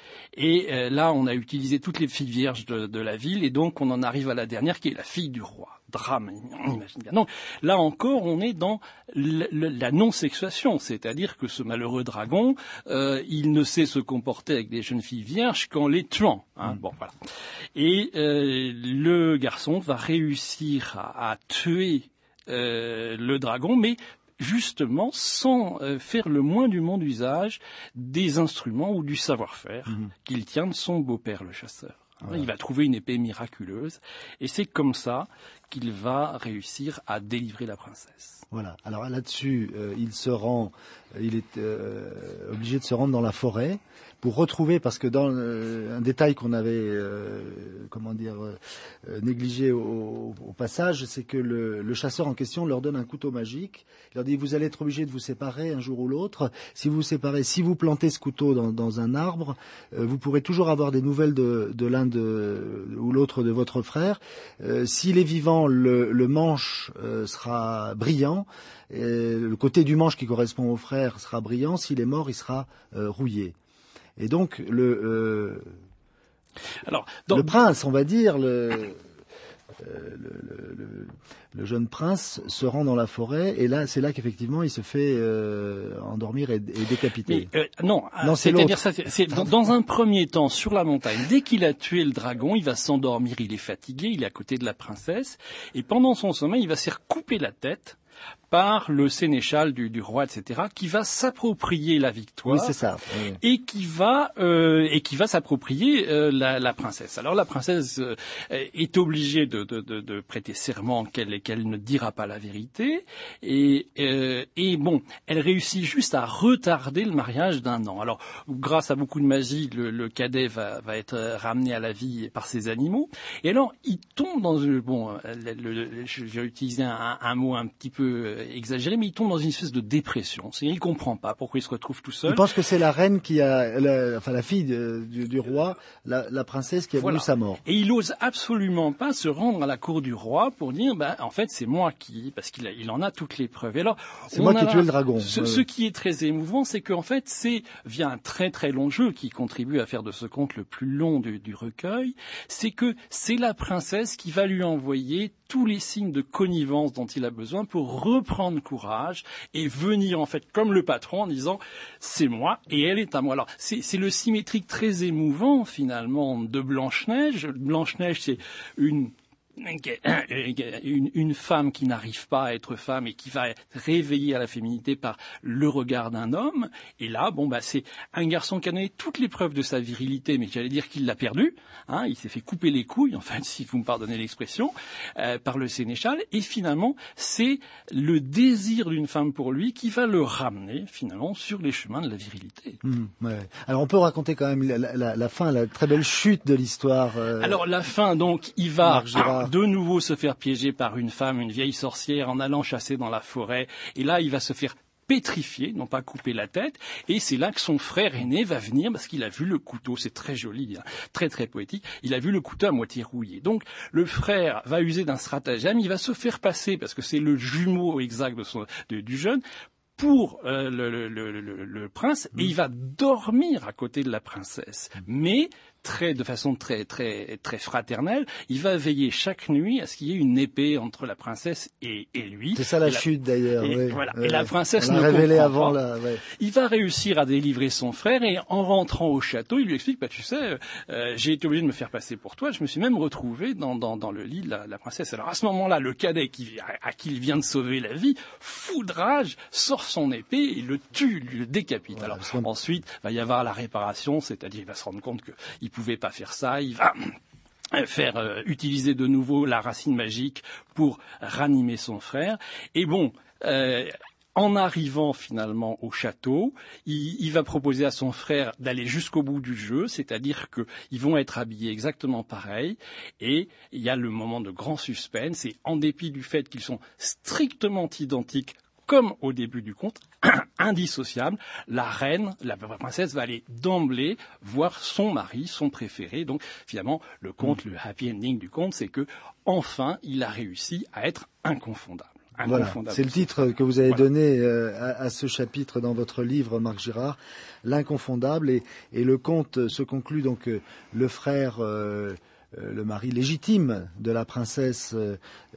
Et euh, là, on a utilisé toutes les filles vierges de, de la ville, et donc on en arrive à la dernière, qui est la fille du roi. Drame, on imagine bien. Donc là encore, on est dans le, le, la non-sexuation, c'est-à-dire que ce malheureux dragon, euh, il ne sait se comporter avec des jeunes filles vierges qu'en les tuant. Hein. Mmh. Bon, voilà. Et euh, le garçon va réussir à, à tuer euh, le dragon, mais justement sans euh, faire le moins du monde usage des instruments ou du savoir-faire mmh. qu'il tient de son beau-père, le chasseur. Voilà. Il va trouver une épée miraculeuse, et c'est comme ça qu'il va réussir à délivrer la princesse. Voilà. Alors là-dessus, euh, il se rend, il est euh, obligé de se rendre dans la forêt pour retrouver, parce que dans euh, un détail qu'on avait, euh, comment dire, euh, négligé au, au passage, c'est que le, le chasseur en question leur donne un couteau magique. Il leur dit: vous allez être obligés de vous séparer un jour ou l'autre. Si vous vous séparez, si vous plantez ce couteau dans, dans un arbre, euh, vous pourrez toujours avoir des nouvelles de, de l'un de, ou l'autre de votre frère. Euh, S'il est vivant, le, le manche euh, sera brillant. Et le côté du manche qui correspond au frère sera brillant. S'il est mort, il sera euh, rouillé. Et donc le euh, Alors, dans... le prince, on va dire, le le, le, le, le jeune prince se rend dans la forêt et là, c'est là qu'effectivement il se fait euh, endormir et, et décapiter. Mais, euh, non, non c'est c'est-à-dire ça, c'est, c'est dans, dans un premier temps sur la montagne. Dès qu'il a tué le dragon, il va s'endormir, il est fatigué, il est à côté de la princesse et pendant son sommeil, il va se faire couper la tête par le sénéchal du, du roi, et cetera, qui va s'approprier la victoire. Oui, c'est ça. Oui. Et qui va euh, et qui va s'approprier euh, la, la princesse. Alors la princesse euh, est obligée de, de, de, de prêter serment qu'elle qu'elle ne dira pas la vérité. Et, euh, et bon, elle réussit juste à retarder le mariage d'un an. Alors grâce à beaucoup de magie, le, le cadet va, va être ramené à la vie par ses animaux. Et alors il tombe dans le bon. Le, le, je vais utiliser un, un mot un petit peu exagéré, mais il tombe dans une espèce de dépression. C'est-à-dire, il comprend pas pourquoi il se retrouve tout seul. Il pense que c'est la reine qui a, la, enfin la fille de, du, du roi, la, la princesse qui a voilà. voulu sa mort. Et il ose absolument pas se rendre à la cour du roi pour dire, ben en fait c'est moi qui, parce qu'il a, il en a toutes les preuves. Et alors, c'est moi qui ai tué le dragon. Ce, ouais. ce qui est très émouvant, c'est qu'en fait c'est via un très très long jeu qui contribue à faire de ce conte le plus long du, du recueil, c'est que c'est la princesse qui va lui envoyer tous les signes de connivence dont il a besoin pour reprendre courage et venir en fait comme le patron en disant c'est moi et elle est à moi. Alors c'est, c'est le symétrique très émouvant finalement de Blanche-Neige. Blanche-Neige c'est une Une, une femme qui n'arrive pas à être femme et qui va être réveillée à la féminité par le regard d'un homme. Et là, bon, bah, c'est un garçon qui a donné toutes les preuves de sa virilité, mais j'allais dire qu'il l'a perdu. Hein, il s'est fait couper les couilles, enfin, si vous me pardonnez l'expression, euh, par le sénéchal. Et finalement, c'est le désir d'une femme pour lui qui va le ramener, finalement, sur les chemins de la virilité. Mmh, ouais. Alors, on peut raconter quand même la, la, la fin, la très belle chute de l'histoire. Euh... Alors, la fin, donc, il va de nouveau se faire piéger par une femme, une vieille sorcière, en allant chasser dans la forêt. Et là, il va se faire pétrifier, non pas couper la tête. Et c'est là que son frère aîné va venir, parce qu'il a vu le couteau. C'est très joli, hein, très très poétique. Il a vu le couteau à moitié rouillé. Donc, le frère va user d'un stratagème. Il va se faire passer, parce que c'est le jumeau exact de son, de, du jeune, pour euh, le, le, le, le, le prince, et il va dormir à côté de la princesse. Mais très, de façon très, très, très fraternelle, il va veiller chaque nuit à ce qu'il y ait une épée entre la princesse et, et lui. C'est ça la et chute la, d'ailleurs. Et, oui, voilà. oui, et la princesse ne révélé comprend avant pas. La, ouais. Il va réussir à délivrer son frère et en rentrant au château, il lui explique, bah tu sais, euh, j'ai été obligé de me faire passer pour toi. Je me suis même retrouvé dans, dans, dans le lit de la, la princesse. Alors à ce moment-là, le cadet qui, à, à qui il vient de sauver la vie, fou de rage, sort son épée et le tue, lui le décapite. Voilà, alors que... ensuite, va y avoir la réparation, c'est-à-dire il va se rendre compte qu'il pouvait pas faire ça. Il va faire euh, utiliser de nouveau la racine magique pour ranimer son frère. Et bon, euh, en arrivant finalement au château, il, il va proposer à son frère d'aller jusqu'au bout du jeu, c'est-à-dire qu'ils vont être habillés exactement pareil. Et il y a le moment de grand suspense. Et en dépit du fait qu'ils sont strictement identiques, comme au début du conte, indissociable, la reine, la princesse va aller d'emblée voir son mari, son préféré. Donc finalement, le conte, mmh. le happy ending du conte, c'est que enfin, il a réussi à être inconfondable. Voilà, c'est le titre que vous avez voilà. donné euh, à, à ce chapitre dans votre livre, Marc Girard, l'inconfondable. Et, et le conte se conclut donc euh, le frère. Euh, Euh, le mari légitime de la princesse euh,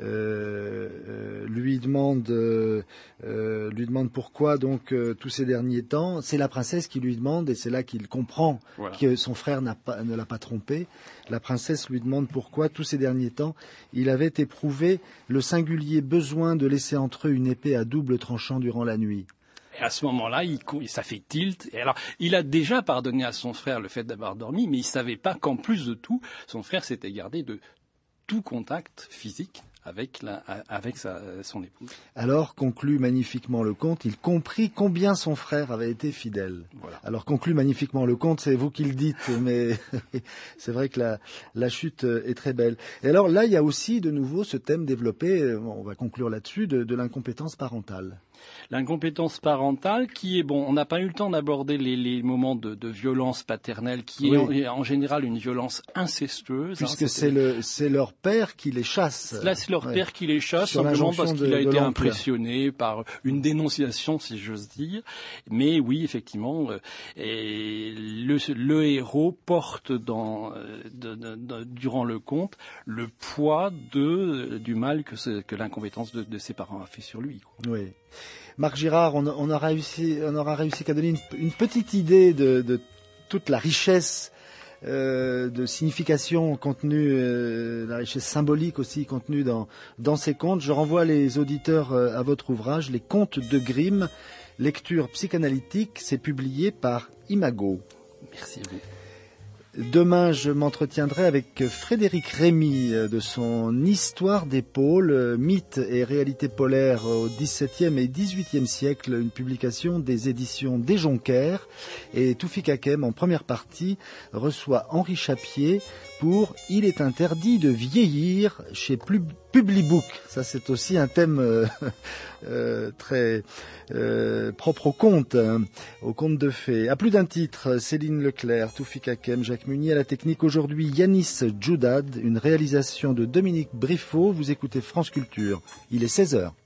euh, lui demande euh, euh, lui demande pourquoi donc euh, tous ces derniers temps. C'est la princesse qui lui demande et c'est là qu'il comprend voilà. que son frère n'a pas, ne l'a pas trompé. La princesse lui demande pourquoi tous ces derniers temps il avait éprouvé le singulier besoin de laisser entre eux une épée à double tranchant durant la nuit. Et à ce moment-là, il, ça fait tilt. Et alors, il a déjà pardonné à son frère le fait d'avoir dormi, mais il savait pas qu'en plus de tout, son frère s'était gardé de tout contact physique avec, la, avec sa, son épouse. Alors, conclut magnifiquement le conte, il comprit combien son frère avait été fidèle. Voilà. Alors, conclut magnifiquement le conte, c'est vous qui le dites, mais c'est vrai que la, la chute est très belle. Et alors là, il y a aussi de nouveau ce thème développé, on va conclure là-dessus, de, de l'incompétence parentale. L'incompétence parentale, qui est bon, on n'a pas eu le temps d'aborder les, les moments de, de violence paternelle, qui oui. est en, en général une violence incestueuse. Puisque hein, c'est le c'est leur père qui les chasse. Là, c'est leur ouais. père qui les chasse, Sur simplement parce qu'il a été l'oncle. impressionné par une dénonciation, si j'ose dire. Mais oui, effectivement, euh, et le, le héros porte dans, de, de, de, durant le conte le poids de du mal que, ce, que l'incompétence de, de ses parents a fait sur lui, quoi. Oui. Marc Girard, on, on, aura réussi, on aura réussi qu'à donner une, une petite idée de, de toute la richesse euh, de signification contenue, euh, la richesse symbolique aussi contenue dans, dans ces contes. Je renvoie les auditeurs euh, à votre ouvrage, Les Contes de Grimm, lecture psychanalytique. C'est publié par Imago. Merci à vous. Demain, je m'entretiendrai avec Frédéric Rémy de son Histoire des pôles, mythes et réalité polaire au dix-septième et dix-huitième siècle, une publication des éditions des Jonquères. Et Toufik Hakem, en première partie, reçoit Henri Chapier pour « Il est interdit de vieillir » chez Publibook. Ça, c'est aussi un thème euh, euh, très euh, propre au conte, hein, au conte de fées. À plus d'un titre, Céline Leclerc, Toufik Hakem, Jacques Munier à la technique. Aujourd'hui, Yanis Djoudad, une réalisation de Dominique Briffaut. Vous écoutez France Culture. Il est seize heures.